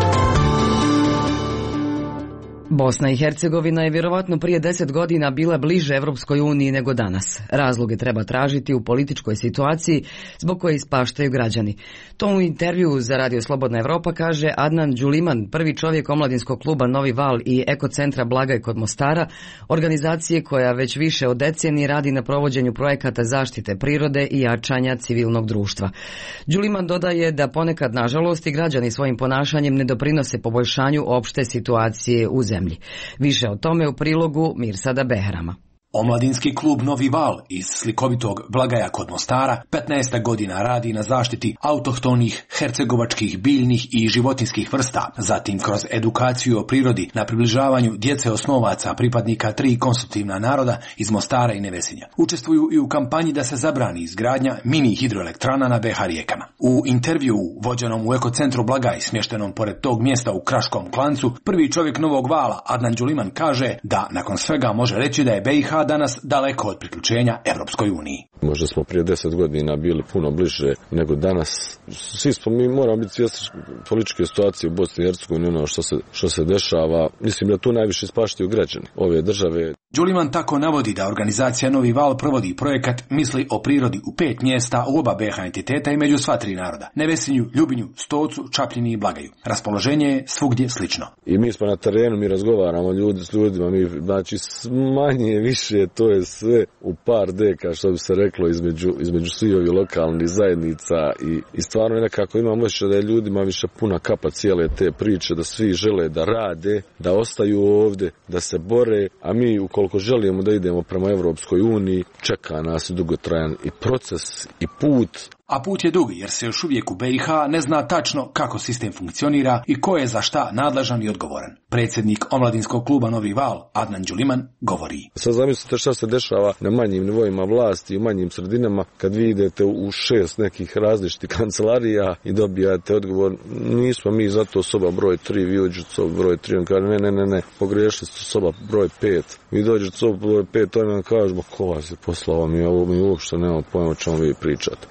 Bosna i Hercegovina je vjerovatno prije deset godina bila bliže Evropskoj uniji nego danas. Razloge treba tražiti u političkoj situaciji zbog koje ispaštaju građani. To u intervju za Radio Slobodna Evropa kaže Adnan Đuliman, prvi čovjek omladinskog kluba Novi Val i ekocentra Blagaj kod Mostara, organizacije koja već više od decenije radi na provođenju projekata zaštite prirode i jačanja civilnog društva. Đuliman dodaje da ponekad, nažalost, i građani svojim ponašanjem ne doprinose poboljšanju opšte situacije u zemlji. Više o tome u prilogu Mirsada Behrama. Omladinski klub Novi Val iz slikovitog Blagaja kod Mostara petnaest godina radi na zaštiti autohtonih hercegovačkih biljnih i životinskih vrsta, zatim kroz edukaciju o prirodi na približavanju djece osnovaca pripadnika tri konstitutivna naroda iz Mostara i Nevesinja. Učestvuju i u kampanji da se zabrani izgradnja mini hidroelektrana na B H rijekama. U intervju vođenom u ekocentru Blagaj, smještenom pored tog mjesta u Kraškom Klancu, prvi čovjek Novog Vala, Adnan Đuliman, kaže da nakon svega može reći da je B i H danas daleko od priključenja Evropskoj uniji. Možda smo prije deset godina bili puno bliže nego danas. Svi smo mi moramo biti svjesni političke situacije u Bosni i Hercegovini, ono što se, što se dešava. Mislim da tu najviše ispaštaju građani ove države. Đuliman tako navodi da organizacija Novi Val provodi projekat Misli o prirodi u pet mjesta u oba B H entiteta i među sva tri naroda. Nevesinju, Ljubinju, Stocu, Čapljini i Blagaju. Raspoloženje je svugdje slično. I mi smo na terenu, mi razgovaramo ljudi s ljudima, mi, znači manje više to je sve u par deka, što bi se reklo, između, između svih ovih lokalnih zajednica i, i stvarno je nekako imamo osjećaj da je ljudima više puna kapa cijele te priče, da svi žele da rade, da ostaju ovdje, da se bore, a mi ukoliko želimo da idemo prema Evropskoj uniji, čeka nas dugotrajan i proces i put. A put je dug jer se još uvijek u B i H ne zna tačno kako sistem funkcionira i ko je za šta nadležan i odgovoran. Predsjednik omladinskog kluba Novi Val, Adnan Đuliman, govori. Sad zamislite šta se dešava na manjim nivoima vlasti i u manjim sredinama kad vi idete u šest nekih različitih kancelarija i dobijate odgovor, nismo mi zato soba broj tri, vi uđete soba broj tri, on kaže ne, ne, ne, ne, pogriješili ste soba broj pet. Vi dođete soba broj pet, to nam kažemo ko vas je poslao, mi ovo mi uopšte nemamo pojma o čemu vi pričate. Đuliman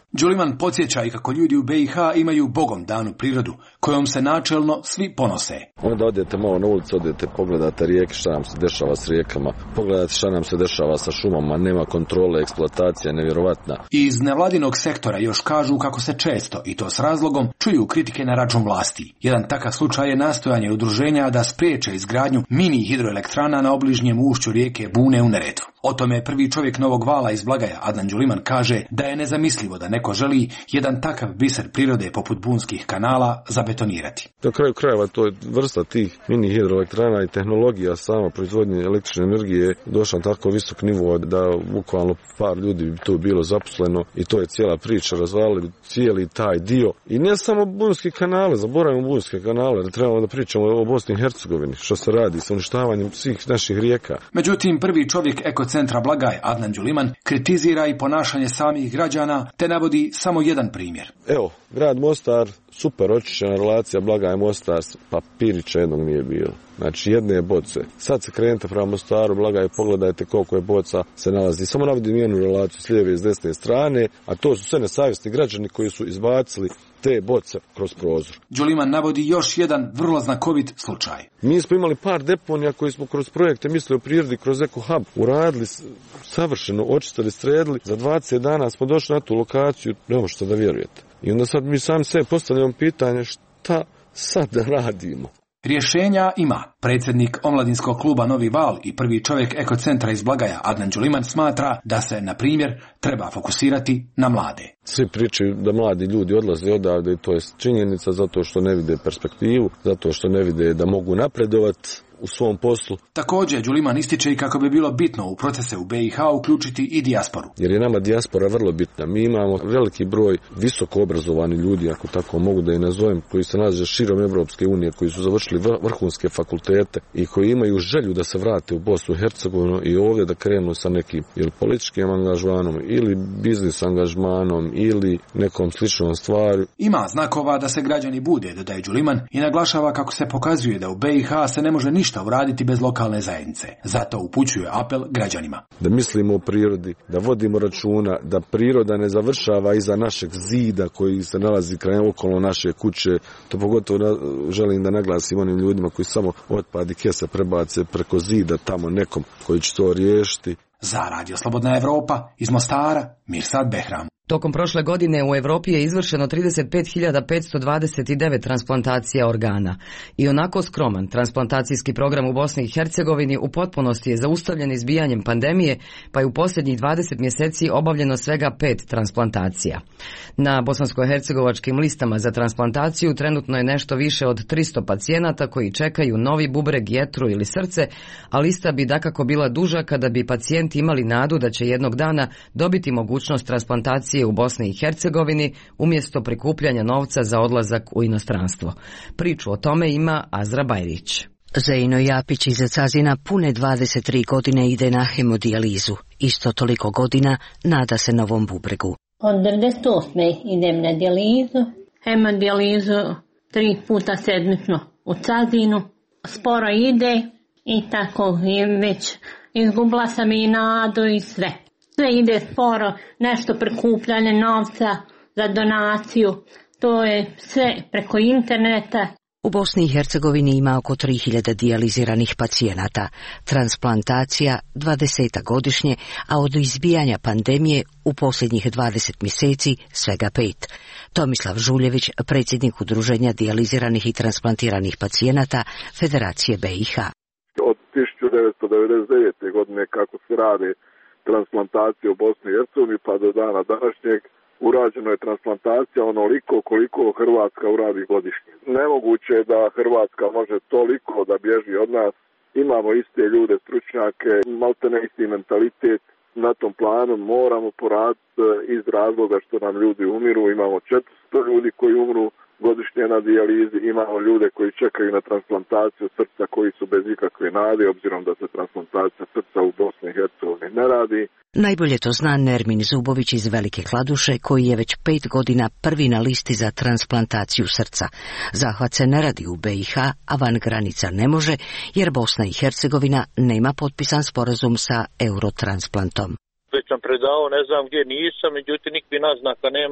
Đuliman podsjeća i kako ljudi u B i H imaju bogom danu prirodu, kojom se načelno svi ponose. Onda odete malo na ulicu, odete, pogledate rijeke, šta nam se dešava s rijekama, pogledate šta nam se dešava sa šumama, nema kontrole, eksploatacija nevjerovatna. Iz nevladinog sektora još kažu kako se često, i to s razlogom, čuju kritike na račun vlasti. Jedan takav slučaj je nastojanje udruženja da spriječe izgradnju mini hidroelektrana na obližnjem ušću rijeke Bune u Neretvu. O tome prvi čovjek Novog Vala iz Blagaja, Adnan Đuliman, kaže da je nezamislivo da neko želi jedan takav biser prirode poput bunskih kanala zabetonirati. Na kraju krajeva to je vrsta tih mini hidroelektrana i tehnologija sama proizvodnje električne energije došla na tako visok nivo da bukvalno par ljudi bi tu bilo zaposleno i to je cijela priča, razvalili cijeli taj dio. I ne samo bunski kanale, zaboravimo bunske kanale, da trebamo da pričamo o Bosni i Hercegovini, što se radi sa uništavanjem svih naših rijeka. Međutim, prvi čovjek ekocentra Blagaj, Adnan Đuliman, kritizira i ponašanje samih građana, te navodi samo jedan primjer. Evo, grad Mostar, super očišćena relacija Blagaj-Mostar, papirića jednog nije bilo. Znači jedne boce. Sad se krenete prema Mostaru, Blagaj, pogledajte koliko je boca se nalazi. Samo navodim jednu relaciju s lijeve i s desne strane, a to su sve nesavjesni građani koji su izbacili te boce kroz prozor. Đuliman navodi još jedan vrlo znakovit slučaj. Mi smo imali par deponija koji smo kroz projekte Misli o prirodi, kroz Eko Hub uradili, savršeno očistili, sredili. Za dvadeset dana smo došli na tu lokaciju, ne možete da vjerujete. I onda sad mi sami sebi postavljamo pitanje šta sad da radimo. Rješenja ima. Predsjednik omladinskog kluba Novi Val i prvi čovjek ekocentra iz Blagaja, Adnan Đuliman, smatra da se, na primjer, treba fokusirati na mlade. Svi pričaju da mladi ljudi odlaze odavde i to je činjenica zato što ne vide perspektivu, zato što ne vide da mogu napredovati u svom poslu. Također, Đuliman ističe i kako bi bilo bitno u procese u B i H uključiti i dijasporu. Jer je nama dijaspora vrlo bitna. Mi imamo veliki broj visoko obrazovani ljudi, ako tako mogu da i nazovem, koji se nalaze širom Evropske unije, koji su završili vrhunske fakultete i koji imaju želju da se vrate u Bosnu i Hercegovinu i ovdje da krenu sa nekim ili političkim angažmanom ili biznis angažmanom ili nekom sličnom stvari. Ima znakova da se građani bude, dodaje Đuliman, i naglašava kako se pokazuje da u B i H se ne može ništa uraditi bez lokalne zajednice. Zato upućuje apel građanima. Da mislimo o prirodi, da vodimo računa, da priroda ne završava iza našeg zida koji se nalazi kraj okolo naše kuće. To pogotovo na, želim da naglasim onim ljudima koji samo otpad i kese prebace preko zida tamo nekom koji će to riješiti. Za Radio Slobodna Evropa iz Mostara, Mirsad Behram. Tokom prošle godine u Evropi je izvršeno trideset pet hiljada petsto dvadeset devet transplantacija organa. I onako skroman transplantacijski program u Bosni i Hercegovini u potpunosti je zaustavljen izbijanjem pandemije, pa je u posljednjih dvadeset mjeseci obavljeno svega pet transplantacija. Na bosansko-hercegovačkim listama za transplantaciju trenutno je nešto više od tristo pacijenata koji čekaju novi bubreg, jetru ili srce, a lista bi dakako bila duža kada bi pacijenti imali nadu da će jednog dana dobiti mogućnost transplantacije u Bosni i Hercegovini umjesto prikupljanja novca za odlazak u inostranstvo. Priču o tome ima Azra Bajrić. Zejno Japić iz Cazina pune dvadeset tri godine ide na hemodijalizu. Isto toliko godina nada se novom bubregu. Od devedeset osme idem na dijalizu, hemodijalizu tri puta sedmično u Cazinu. Sporo ide i tako i već izgubila sam i nadu i sve. Sve ide sporo, nešto prikupljanje novca za donaciju, to je sve preko interneta. U Bosni i Hercegovini ima oko tri hiljade dijaliziranih pacijenata, transplantacija dvadeset godišnje, a od izbijanja pandemije u posljednjih dvadeset mjeseci svega pet. Tomislav Žuljević, predsjednik Udruženja dijaliziranih i transplantiranih pacijenata Federacije B i H. Od tisuću devetsto devedeset devete. godine kako se rade transplantacije u Bosni i Hercegovini pa do dana današnjeg urađeno je transplantacija onoliko koliko Hrvatska uradi godišnje. Nemoguće je da Hrvatska može toliko da bježi od nas. Imamo iste ljude, stručnjake, maltene isti mentalitet. Na tom planu moramo poraditi iz razloga što nam ljudi umiru. Imamo četiristo ljudi koji umru godišnje na dijalizi, imamo ljude koji čekaju na transplantaciju srca koji su bez ikakve nade, obzirom da se transplantacija srca u Bosni i Hercegovini ne radi. Najbolje to zna Nermin Zubović iz Velike Kladuše, koji je već pet godina prvi na listi za transplantaciju srca. Zahvat se ne radi u B i H, a van granica ne može, jer Bosna i Hercegovina nema potpisan sporazum sa Eurotransplantom. Već sam predao, ne znam gdje nisam, međutim nikakvih naznaka nema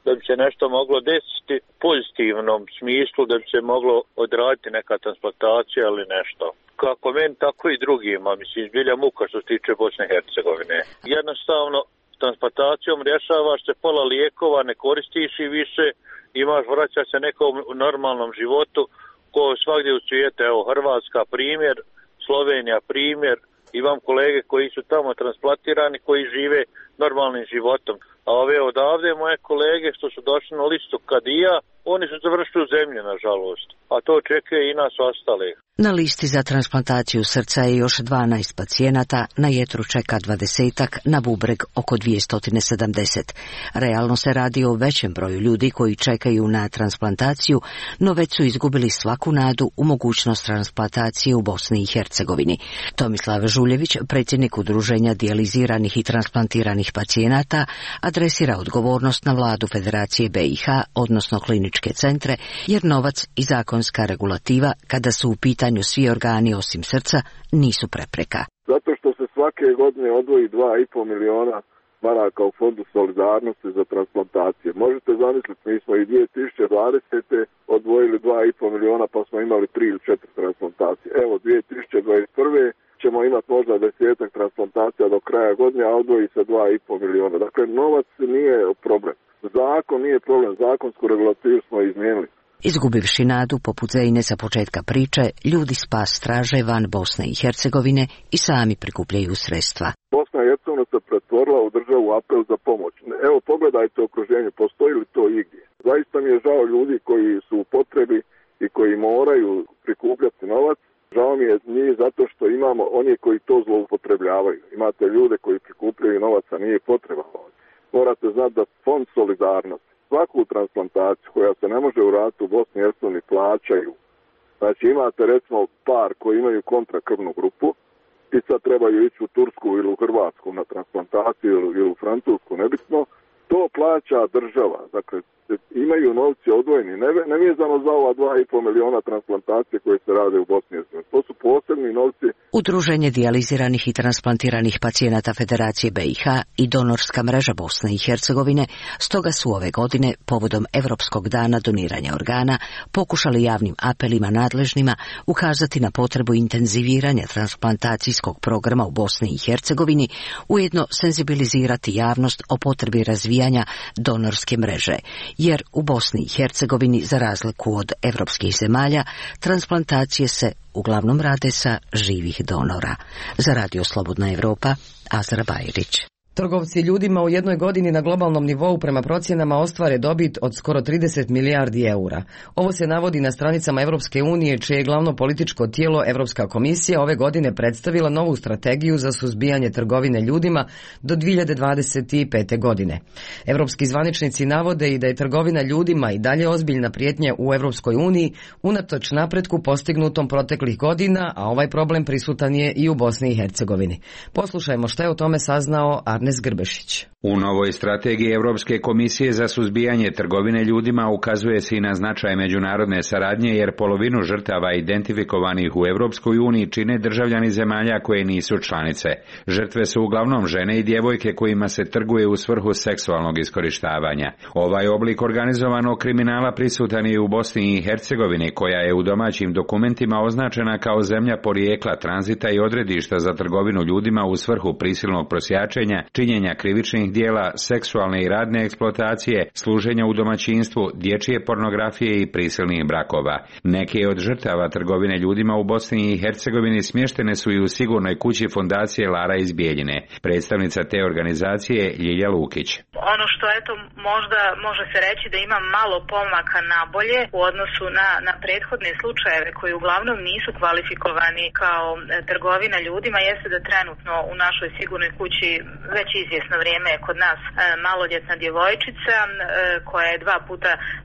da bi se nešto moglo desiti u pozitivnom smislu, da bi se moglo odraditi neka transplantacija ili nešto. Kako meni, tako i drugima, mislim, zbilja muka što se tiče Bosne i Hercegovine. Jednostavno, transplantacijom rješavaš se pola lijekova, ne koristiš i više, imaš, vraća se nekom normalnom životu, ko svagdje u svijetu, evo, Hrvatska primjer, Slovenija primjer, imam kolege koji su tamo transplantirani, koji žive normalnim životom. A ove odavde moje kolege što su došli na listu kadija, oni su završili u zemlji, nažalost. A to očekuje i nas ostalih. Na listi za transplantaciju srca je još dvanaest pacijenata, na jetru čeka dvadesetak, na bubreg oko dvjesto sedamdeset. Realno se radi o većem broju ljudi koji čekaju na transplantaciju, no već su izgubili svaku nadu u mogućnost transplantacije u Bosni i Hercegovini. Tomislav Žuljević, predsjednik Udruženja dijaliziranih i transplantiranih pacijenata, adresira odgovornost na vladu Federacije be i ha, odnosno kliničke centre, jer novac i zakonska regulativa, kada su u pitanju svi organi osim srca, nisu prepreka. Zato što se svake godine odvoji dva i pol miliona maraka u Fondu solidarnosti za transplantacije. Možete zamisliti, mi smo i dvije tisuće dvadesete odvojili dva i pol miliona, pa smo imali tri ili četiri transplantacije. Evo, dvije tisuće dvadeset prve ćemo imati možda desetak transplantacija do kraja godine, a odvoji se dva i pol miliona. Dakle, novac nije problem. Zakon nije problem, zakonsku regulativu smo izmijenili. Izgubivši nadu, poput Zejne sa početka priče, ljudi spas traže van Bosne i Hercegovine i sami prikupljaju sredstva. Bosna i Hercegovina se pretvorila u državu apel za pomoć. Evo, pogledajte okruženje, postoji li to igdje? Zaista mi je žao ljudi koji su u potrebi i koji moraju prikupljati novac. Žao mi je njih zato što imamo oni koji to zloupotrebljavaju. Imate ljude koji prikupljaju novac, a nije potreba novac. Morate znati da Fond solidarnosti svaku transplantaciju koja se ne može uraditi u Bosni i Hercegovini plaćaju. Znači imate recimo par koji imaju kontrakrvnu grupu i sad trebaju ići u Tursku ili u Hrvatsku na transplantaciju ili u Francusku, nebitno. To plaća država. Dakle, imaju novci odvojeni, nevezano za ova dva i pol miliona transplantacije koje se rade u Bosni i Hercegovini. To su posebni novci. Udruženje dijaliziranih i transplantiranih pacijenata Federacije be i ha i Donorska mreža Bosne i Hercegovine stoga su ove godine, povodom Europskog dana doniranja organa, pokušali javnim apelima nadležnima ukazati na potrebu intenziviranja transplantacijskog programa u Bosni i Hercegovini, ujedno senzibilizirati javnost o potrebi razvijanja donorske mreže, jer u Bosni i Hercegovini, za razliku od evropskih zemalja, transplantacije se uglavnom rade sa živih donora. Za Radio Slobodna Evropa, Azra Bajrić. Trgovci ljudima u jednoj godini na globalnom nivou prema procjenama ostvare dobit od skoro trideset milijardi eura. Ovo se navodi na stranicama Europske unije, čije je glavno političko tijelo Europska komisija ove godine predstavila novu strategiju za suzbijanje trgovine ljudima do dvije hiljade dvadeset pete. godine. Europski zvaničnici navode i da je trgovina ljudima i dalje ozbiljna prijetnja u Europskoj uniji unatoč napretku postignutom proteklih godina, a ovaj problem prisutan je i u Bosni i Hercegovini. Poslušajmo šta je o tome saznao Arne Grbešić. U novoj strategiji Europske komisije za suzbijanje trgovine ljudima ukazuje se i na značaj međunarodne saradnje, jer polovinu žrtava identifikovanih u Europskoj uniji čine državljani zemalja koje nisu članice. Žrtve su uglavnom žene i djevojke kojima se trguje u svrhu seksualnog iskorištavanja. Ovaj oblik organizovanog kriminala prisutan je u Bosni i Hercegovini, koja je u domaćim dokumentima označena kao zemlja porijekla, tranzita i odredišta za trgovinu ljudima u svrhu prisilnog prosjačenja, činjenja krivičnih dijela, seksualne i radne eksploatacije, služenja u domaćinstvu, dječje pornografije i prisilnih brakova. Neke od žrtava trgovine ljudima u Bosni i Hercegovini smještene su i u sigurnoj kući fondacije Lara iz Bijeljine. Predstavnica te organizacije Ljilja Lukić. Ono što eto možda može se reći da ima malo pomaka na bolje u odnosu na, na prethodne slučajeve koji uglavnom nisu kvalifikovani kao trgovina ljudima, jeste da trenutno u našoj sigurnoj kući već izvjesno vrijeme je kod nas maloljetna djevojčica koja je dva puta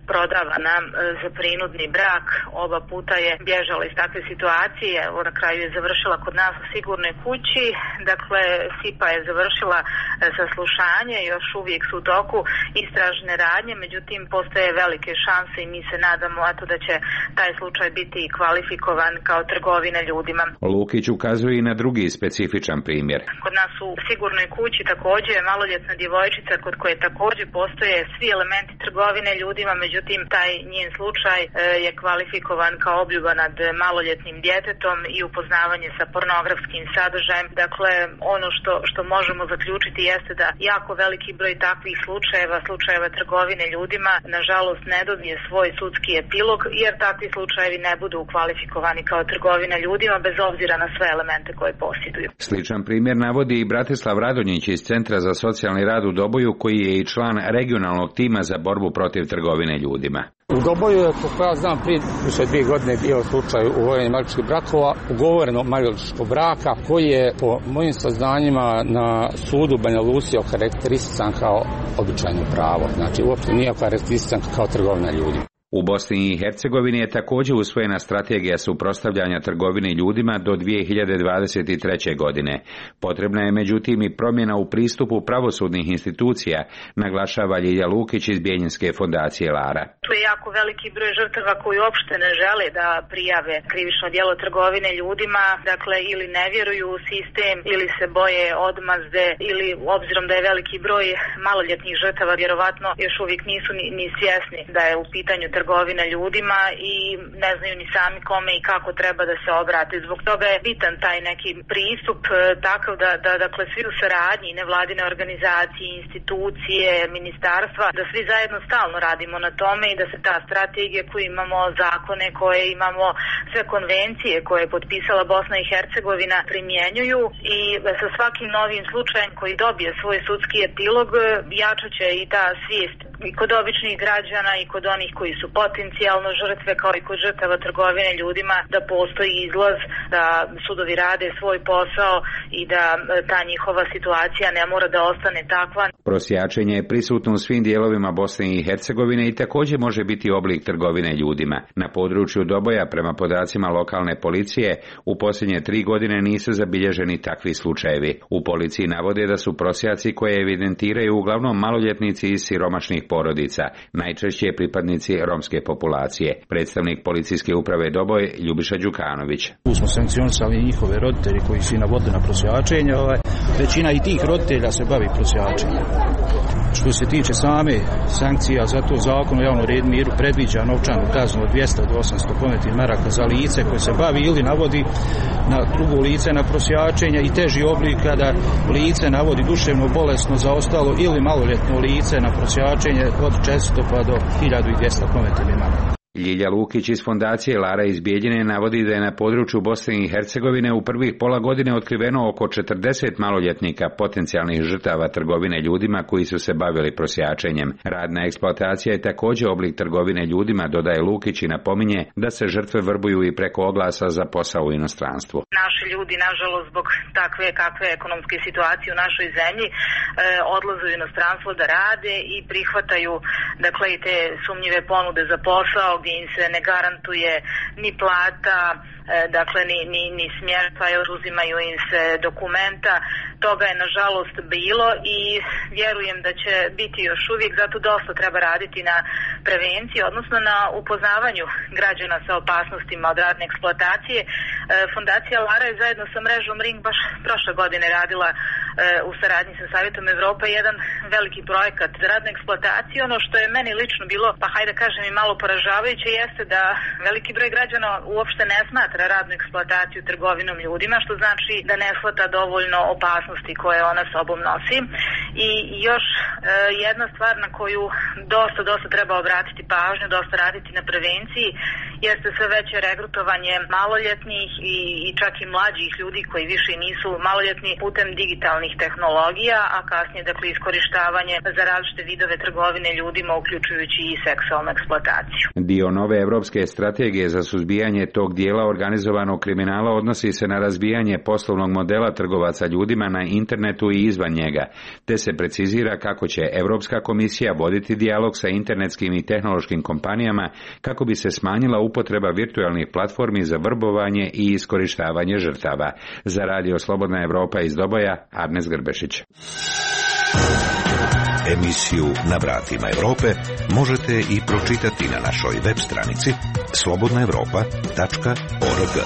prodavana za prinudni brak. Oba puta je bježala iz takve situacije, evo na kraju je završila kod nas u sigurnoj kući. Dakle, Sipa je završila saslušanje, još uvijek su u toku istražne radnje, međutim postoje velike šanse i mi se nadamo eto da će taj slučaj biti kvalifikovan kao trgovina ljudima. Lukić ukazuje i na drugi specifičan primjer. Kod nas u sigurnoj kući također je maloljetna djevojčica kod koje također postoje svi elementi trgovine ljudima, međutim taj njen slučaj je kvalifikovan kao obljuba nad maloljetnim djetetom i upoznavanje sa pornografskim sadržajem. Dakle, ono što, što možemo zaključiti jeste da jako veliki broj takvih slučajeva, slučajeva trgovine ljudima, nažalost ne dobije svoj sudski epilog, jer takvi slučajevi ne budu kvalifikovani kao trgovina ljudima bez obzira na sve elemente koje posjeduju. Sličan primjer navodi i Bratislav Radonjić iz Centra za socijalni rad u Doboju, koji je i član regionalnog tima za borbu protiv trgovine ljudima. U Doboju je, kako ja znam, prije više dvije godine bio slučaj ugovorenja maloljetničkih brakova, ugovoreno maloljetničkog braka, koji je po mojim saznanjima na sudu Banja Luci okarakteristisan kao običajno pravo. Znači, uopšte nije okarakteristisan kao trgovina ljudima. U Bosni i Hercegovini je također usvojena strategija suprotstavljanja trgovini ljudima do dvije hiljade dvadeset treće. godine. Potrebna je međutim i promjena u pristupu pravosudnih institucija, naglašava Ljilja Lukić iz Bijeljinske fondacije Lara. Tu je jako veliki broj žrtava koji uopšte ne žele da prijave krivično djelo trgovine ljudima, dakle ili ne vjeruju u sistem ili se boje odmazde ili obzirom da je veliki broj maloljetnih žrtava vjerovatno još uvijek nisu ni, ni svjesni da je u pitanju trgovina ljudima i ne znaju ni sami kome i kako treba da se obrate. Zbog toga je bitan taj neki pristup takav da, da dakle svi u saradnji, nevladine organizacije, institucije, ministarstva, da svi zajedno stalno radimo na tome i da se ta strategija koju imamo, zakone koje imamo, sve konvencije koje je potpisala Bosna i Hercegovina primjenjuju i sa svakim novim slučajem koji dobije svoj sudski epilog jačaće i ta svijest i kod običnih građana i kod onih koji su potencijalno žrtve, kao i kod žrtava trgovine ljudima, da postoji izlaz, da sudovi rade svoj posao i da ta njihova situacija ne mora da ostane takva. Prosjačenje je prisutno u svim dijelovima Bosne i Hercegovine i također može biti oblik trgovine ljudima. Na području Doboja, prema podacima lokalne policije, u posljednje tri godine nisu zabilježeni takvi slučajevi. U policiji navode da su prosjaci koje evidentiraju uglavnom maloljetnici iz siromašnih porodica, najčešće pripadnici romske populacije. Predstavnik policijske uprave Doboj Ljubiša Đukanović. Tu smo sankcionisali njihove roditelji koji su navodili na prosjačenje. Ovaj, većina i tih roditelja se bavi prosjačenjem. Što se tiče same sankcija, za to zakon o javnom redu i miru predviđa novčanu kaznu od dvjesto do osamsto konvertnih maraka za lice koje se bavi ili navodi na drugo lice na prosjačenje i teži oblik kada lice navodi duševno bolesno zaostalo ili maloljetno lice na prosjačenje od četiristo pa do hiljadu dvjesto konvertnih maraka. Ljilja Lukić iz fondacije Lara iz Bijeljine navodi da je na području Bosne i Hercegovine u prvih pola godine otkriveno oko četrdeset maloljetnika potencijalnih žrtava trgovine ljudima koji su se bavili prosjačenjem. Radna eksploatacija je također oblik trgovine ljudima, dodaje Lukić i napominje da se žrtve vrbuju i preko oglasa za posao u inostranstvu. Naši ljudi, nažalost, zbog takve kakve ekonomske situacije u našoj zemlji, e, odlaze u inostranstvo da rade i prihvataju dakle i te sumnjive ponude za posao gdje im se ne garantuje ni plata, dakle ni, ni, ni smještaj, uzimaju im se dokumenta. Toga je nažalost bilo i vjerujem da će biti još uvijek, zato dosta treba raditi na prevenciji, odnosno na upoznavanju građana sa opasnostima od radne eksploatacije. Fondacija Lara je zajedno sa mrežom Ring baš prošle godine radila u saradnji sa Savjetom Evrope jedan veliki projekat za radnu eksploataciju. Ono što je meni lično bilo, pa hajde kažem i malo poražavajuće, jeste da veliki broj građana uopšte ne smatra radnu eksploataciju trgovinom ljudima, što znači da ne shvata dovoljno opasnosti koje ona sobom nosi. I još e, jedna stvar na koju dosta, dosta treba obratiti pažnju, dosta raditi na prevenciji, jeste sve veće regrutovanje maloljetnih i, i čak i mlađih ljudi koji više nisu maloljetni putem digitalnih tehnologija, a kasnije dakle iskorištavanje za različite vidove trgovine ljudima, uključujući i seksualnu eksploataciju. Dio nove evropske strategije za suzbijanje tog dijela organizovanog kriminala odnosi se na razbijanje poslovnog modela trgovaca ljudima na internetu i izvan njega, te se precizira kako će Evropska komisija voditi dijalog sa internetskim i tehnološkim kompanijama kako bi se smanjila upotreba virtualnih platformi za vrbovanje i iskorištavanje žrtava. Za Radio Slobodna Evropa iz Doboja, Arnes Grbešić. Emisiju Na vratima Evrope možete i pročitati na našoj web stranici slobodna evropa tačka org.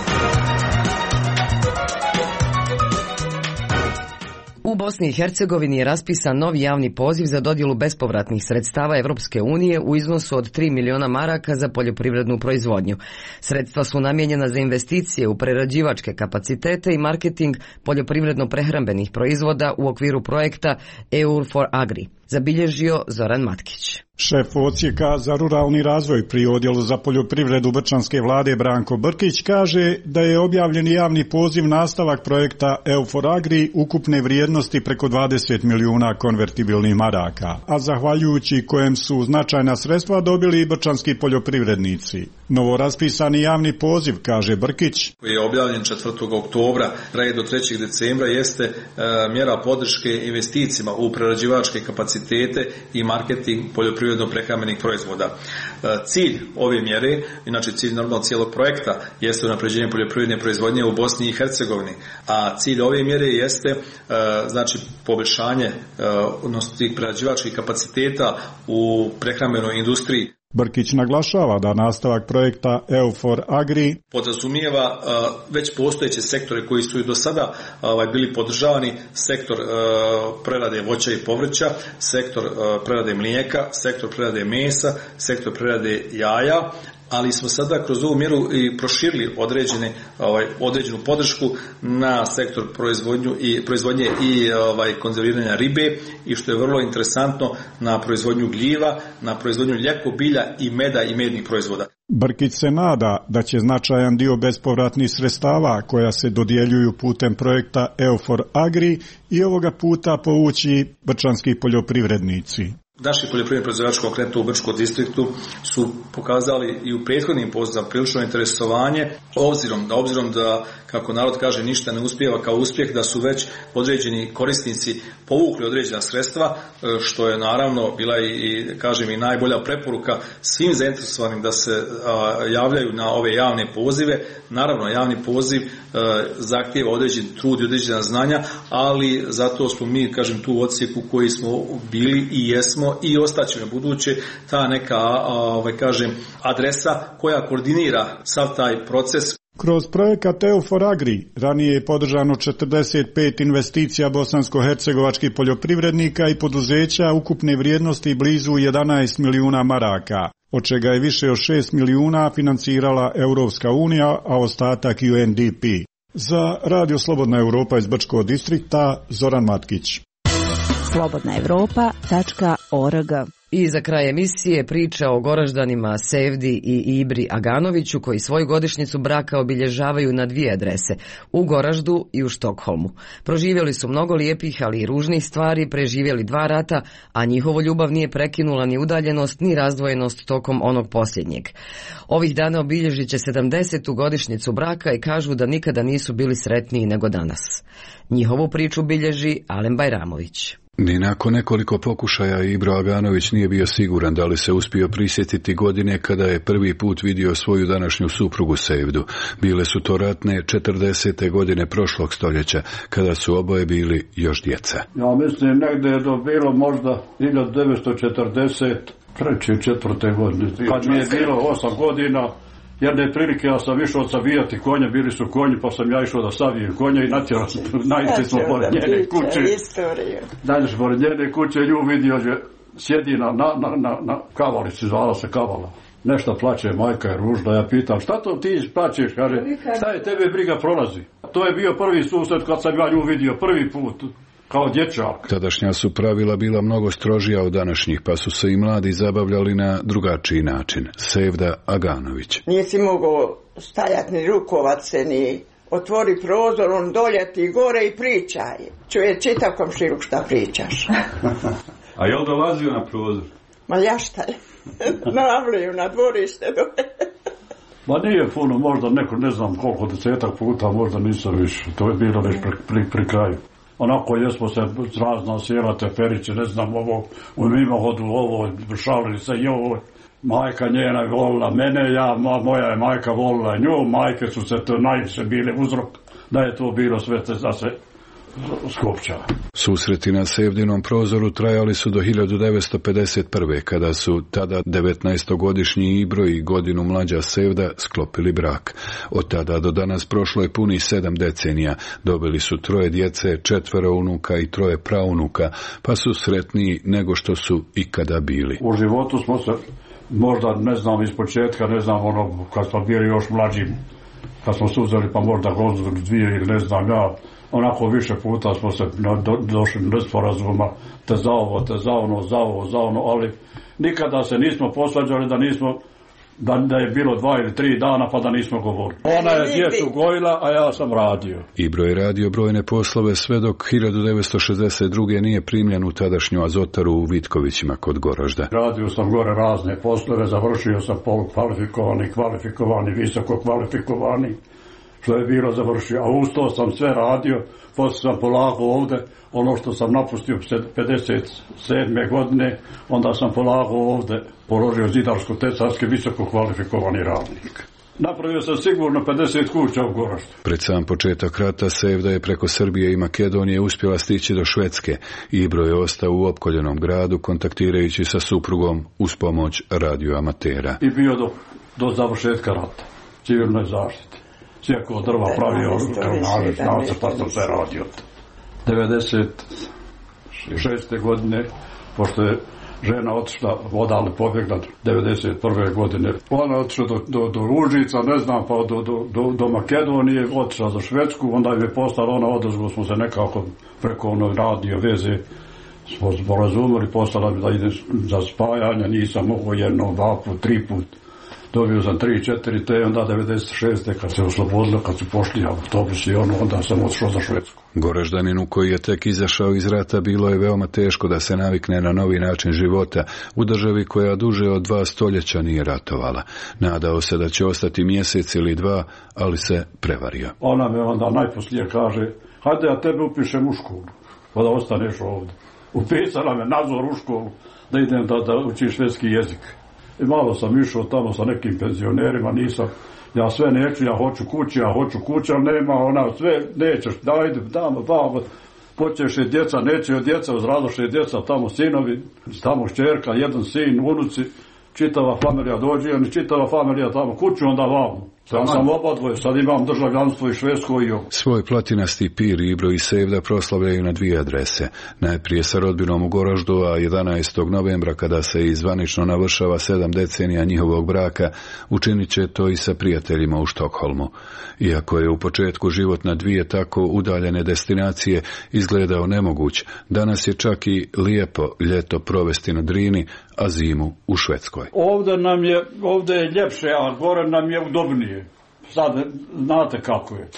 U Bosni i Hercegovini je raspisan novi javni poziv za dodjelu bespovratnih sredstava Evropske unije u iznosu od tri miliona maraka za poljoprivrednu proizvodnju. Sredstva su namijenjena za investicije u prerađivačke kapacitete i marketing poljoprivredno-prehrambenih proizvoda u okviru projekta E U for Agri, zabilježio Zoran Matkić. Šef odsjeka za ruralni razvoj pri odjelu za poljoprivredu Brčanske vlade Branko Brkić kaže da je objavljen javni poziv nastavak projekta E U for Agri ukupne vrijednosti preko dvadeset milijuna konvertibilnih maraka, a zahvaljujući kojem su značajna sredstva dobili i brčanski poljoprivrednici. Novo raspisani javni poziv, kaže Brkić, koji je objavljen četvrtog oktobra, traje do trećeg decembra, jeste e, mjera podrške investicijama u prerađivačke kapacitete i marketing poljoprivredno-prehrambenih proizvoda. Cilj ove mjere, inače cilj normalno cijelog projekta, jeste unapređenje poljoprivredne proizvodnje u Bosni i Hercegovini, a cilj ove mjere jeste znači poboljšanje odnosno tih prerađivačkih kapaciteta u prehrambenoj industriji. Brkić naglašava da nastavak projekta E U for Agri podrazumijeva uh, već postojeće sektore koji su i do sada uh, bili podržavani, sektor uh, prerade voća i povrća, sektor uh, prerade mlijeka, sektor prerade mesa, sektor prerade jaja, ali smo sada kroz ovu mjeru i proširili određene, ovaj, određenu podršku na sektor proizvodnju i, proizvodnje i ovaj, konzerviranja ribe i što je vrlo interesantno na proizvodnju gljiva, na proizvodnju ljekobilja i meda i mednih proizvoda. Brkić se nada da će značajan dio bespovratnih sredstava koja se dodjeljuju putem projekta E U for Agri i ovoga puta povući brčanski poljoprivrednici. Naši poljoprivredni proizvođači konkretno u Brčkom distriktu su pokazali i u prethodnim pozivima prilično interesovanje, obzirom da, obzirom da, kako narod kaže, ništa ne uspijeva kao uspjeh, da su već određeni korisnici povukli određena sredstva, što je naravno bila i, i kažem, i najbolja preporuka svim zainteresovanim da se a, javljaju na ove javne pozive. Naravno, javni poziv a, zahtijeva određen trud i određena znanja, ali zato smo mi, kažem, tu u odsjeku koji smo bili i jesmo i ostaće na buduće ta neka, ovaj, kažem, adresa koja koordinira sav taj proces. Kroz projekat E U for Agri ranije je podržano četrdeset pet investicija bosansko-hercegovačkih poljoprivrednika i poduzeća ukupne vrijednosti blizu jedanaest milijuna maraka, od čega je više od šest milijuna financirala Europska unija, a ostatak U N D P. Za Radio Slobodna Evropa iz Brčkog distrikta, Zoran Matkić. slobodna evropa tačka org. I za kraj emisije priča o Goraždanima Sevdi i Ibri Aganoviću koji svoju godišnjicu braka obilježavaju na dvije adrese, u Goraždu i u Štokholmu. Proživjeli su mnogo lijepih, ali i ružnih stvari, preživjeli dva rata, a njihovu ljubav nije prekinula ni udaljenost, ni razdvojenost tokom onog posljednjeg. Ovih dana obilježit će sedamdesetu godišnjicu braka i kažu da nikada nisu bili sretniji nego danas. Njihovu priču bilježi Alen Bajramović. Ni nakon nekoliko pokušaja Ibro Aganović nije bio siguran da li se uspio prisjetiti godine kada je prvi put vidio svoju današnju suprugu Sevdu. Bile su to ratne četrdesete godine prošlog stoljeća, kada su oboje bili još djeca. Ja mislim negdje je to bilo možda hiljadu devetsto četrdeset treće četvrte godine, kad mi je bilo osam godina. Jedne prilike ja sam išao savijati konje, bili su konji, pa sam ja išao da savijem konje i natjerao sam, najste smo pored njene kuće. Dalje smo pored njene kuće, nju vidio je sjedi na, na, na, na, na kavalici, zvala se kavala. Nešto plaće, majka je ružna, ja pitam, šta to ti plaćeš, kaže, šta je tebe briga prolazi. To je bio prvi susret kad sam ja nju vidio, prvi put. kao dječak. Tadašnja su pravila bila mnogo strožija od današnjih, pa su se i mladi zabavljali na drugačiji način. Sevda Aganović. Nisi mogao stajati ni rukovat se, ni otvori prozor, on doljeti gore i pričaj. Čuje čitav komšiluk šta pričaš. A je li dolazio na prozor? Ma ljaštaj. Navliju na dvorište dole. Ma nije puno, možda neko, ne znam koliko, desetak puta, možda nisam više. To je bilo već pri, pri, pri kraju. Onako jesmo se razna sjela, teferiće, ne znam, ovo, u mimohodu, ovo, šalili se i ovo. Majka njena je volila mene, ja, moja je majka volila nju, majke su se to najviše bile uzrok da je to bilo sve da se skopčava. Susreti na Sevdinom prozoru trajali su do hiljadu devetsto pedeset prve. kada su tada devetnaestogodišnji Ibro i godinu mlađa Sevda sklopili brak. Od tada do danas prošlo je punih sedam decenija. Dobili su troje djece, četvero unuka i troje praunuka, pa su sretniji nego što su ikada bili. U životu smo se, možda ne znam iz početka, ne znam ono kad smo bili još mlađi, kad smo se uzeli pa možda godinu dvije ili ne znam ja, onako više puta smo se do, došli do sporazuma, te za ovo, te za ono, za ovo, za ono, ali nikada se nismo posvađali da nismo, da, da je bilo dva ili tri dana pa da nismo govorili. Ona je djecu gojila, a ja sam radio. Ibro je radio brojne poslove sve dok hiljadu devetsto šezdeset druge nije primljen u tadašnju Azotaru u Vitkovićima kod Goražda. Radio sam gore razne poslove, završio sam polukvalifikovani, kvalifikovani, visoko kvalifikovani. Što je bilo završio, a uz to sam sve radio, poslije sam polagao ovdje, ono što sam napustio pedeset sedme godine, onda sam polagao ovdje, položio zidarsko-tesarski visoko kvalifikovani radnik. Napravio sam sigurno pedeset kuća u Goraždu. Pred sam početak rata Sevda je preko Srbije i Makedonije uspjela stići do Švedske. Ibro je ostao u opkoljenom gradu kontaktirajući sa suprugom uz pomoć radioamatera. I bio do, do završetka rata, civilnoj zaštiti. Sjeko drva pravio, karnaže, nacrta sam sve radio. devedeset šeste godine, pošto je žena otišla, odale pobjegla devedeset prve godine. Ona je otišla do, do, do Užica, ne znam, pa do, do, do, do Makedonije, otišla za Švedsku, onda je poslala ona odazvu, smo se nekako preko ono radio veze smo sporazumili, poslala mi da idem za spajanje, nisam mogao jedno, dva put, tri put. Dobio sam tri, četiri, te onda devedeset šeste kad se oslobodilo, kad su pošli autobus i ono, onda sam otišao za Švedsku. Goraždaninu koji je tek izašao iz rata bilo je veoma teško da se navikne na novi način života u državi koja duže od dva stoljeća nije ratovala. Nadao se da će ostati mjesec ili dva, ali se prevario. Ona me onda najposlije kaže, hajde ja tebe upišem u školu, pa da ostaneš ovdje. Upisala me nadzor u školu, da idem da, da učim švedski jezik. I malo sam išao tamo sa nekim penzionerima, nisam, ja sve neću, ja hoću kući, ja hoću kući, ali nema, ona sve nećeš, dajde, tamo, tamo, počeš je djeca, neće od djeca, uzradoše je djeca, tamo sinovi, tamo šćerka, jedan sin, unuci, čitava familija dođe, oni čitava familija tamo, kuću onda vamo. Sad sam obadvoje, sad imam državljanstvo i švedsko i ovo. Svoj platinasti pir Ibro i Sevda proslavljaju na dvije adrese. Najprije sa rodbinom u Goraždu, a jedanaestog novembra, kada se izvanično navršava sedam decenija njihovog braka, učinit će to i sa prijateljima u Štokholmu. Iako je u početku život na dvije tako udaljene destinacije izgledao nemoguć, danas je čak i lijepo ljeto provesti na Drini, a zimu u Švedskoj. Ovdje nam je, ovdje je ljepše, a gore nam je udobnije. Sad znate kako je.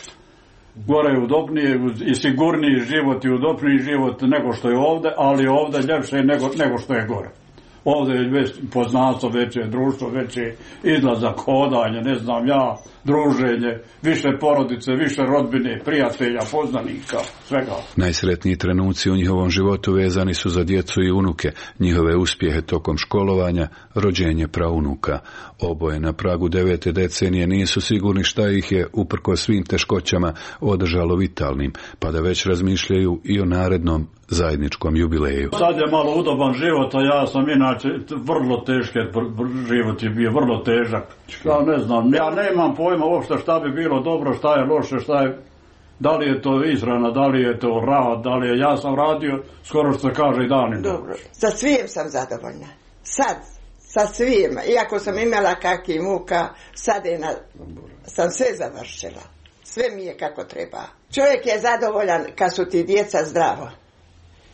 Gore je udobnije i sigurniji život i udobniji život nego što je ovdje, ali ovdje ljepše nego, nego što je gore. Ovdje je već poznanstvo veće, društvo veće, izlazak, hodanje, ne znam ja, druženje, više porodice, više rodbine, prijatelja, poznanika, svega. Najsretniji trenuci u njihovom životu vezani su za djecu i unuke, njihove uspjehe tokom školovanja, rođenje praunuka. Oboje na pragu devete decenije nisu sigurni šta ih je, uprkos svim teškoćama, održalo vitalnim, pa da već razmišljaju i o narednom zajedničkom jubileju. Sad je malo udoban život, a ja sam inače vrlo teški, život je bio vrlo težak. Ja ne znam, ja nemam pojma uopšte šta bi bilo dobro, šta je loše, šta je, da li je to izrana, da li je to rad, da li je, ja sam radio skoro što se kaže i danima. Dobro, sa svim sam zadovoljna. Sad, sa svim, iako sam imala kakvi muka, sad je na, sam sve završila. Sve mi je kako treba. Čovjek je zadovoljan kad su ti djeca zdravo.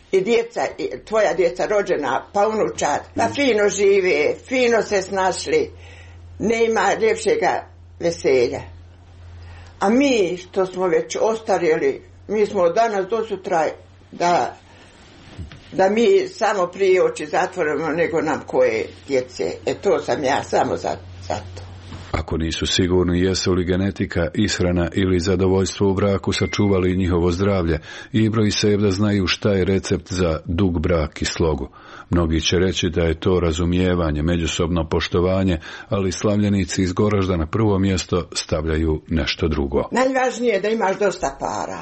i djeca, i tvoja djeca rođena, pa unučad, pa fino žive, fino se snašli, nema ljepšega veselja. A mi što smo već ostarjeli, mi smo od danas do sutra da, da mi samo prije oči zatvorimo nego nam koje djece. E to sam ja samo za, za to. Ako nisu sigurni jesu li genetika, ishrana ili zadovoljstvo u braku sačuvali njihovo zdravlje, Ibro i Sevda znaju šta je recept za dug brak i slogu. Mnogi će reći da je to razumijevanje, međusobno poštovanje, ali slavljenici iz Goražda na prvo mjesto stavljaju nešto drugo. Najvažnije je da imaš dosta para.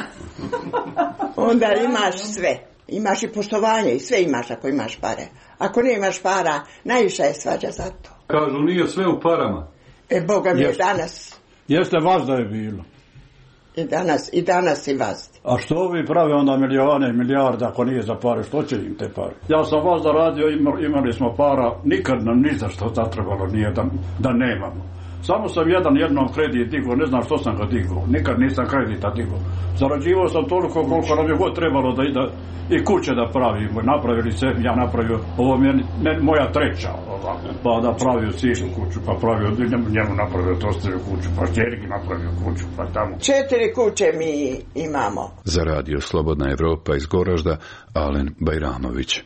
Onda imaš sve. Imaš i poštovanje i sve imaš ako imaš pare. Ako ne imaš para, najviše je svađa za to. Kažu, nije sve u parama. E, Boga mi je danas. Jeste vas da je bilo. I danas, i danas i vas. A što ovi prave onda milijone i milijarde ako nije za pare, što će im te pare? Ja sam vas da radio, imali smo para, nikad nam ni za što zatrebalo nije da, da nemamo. Samo sam jedan jednom kredit digao, ne znam što sam ga digao, nikad nisam kredita digao. Zarađivao sam toliko koliko nam je god trebalo da ide i kuće da pravimo. Napravili se, ja napravio, ovo mi je ne, moja treća, ovako. Pa da pravio sinu kuću, pa pravio, njemu napravio tostavio kuću, pa čerki napravio kuću, pa tamo. Četiri kuće mi imamo. Za radio Slobodna Evropa iz Goražda, Alen Bajramović.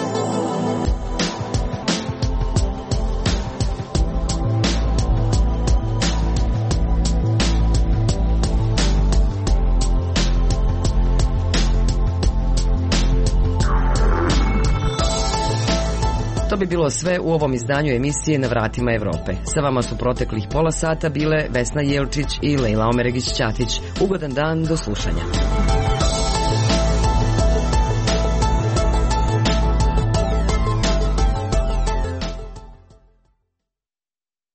To bi bilo sve u ovom izdanju emisije Na vratima Evrope. Sa vama su proteklih pola sata bile Vesna Jelčić i Lejla Omeregić-Ćatić. Ugodan dan, do slušanja.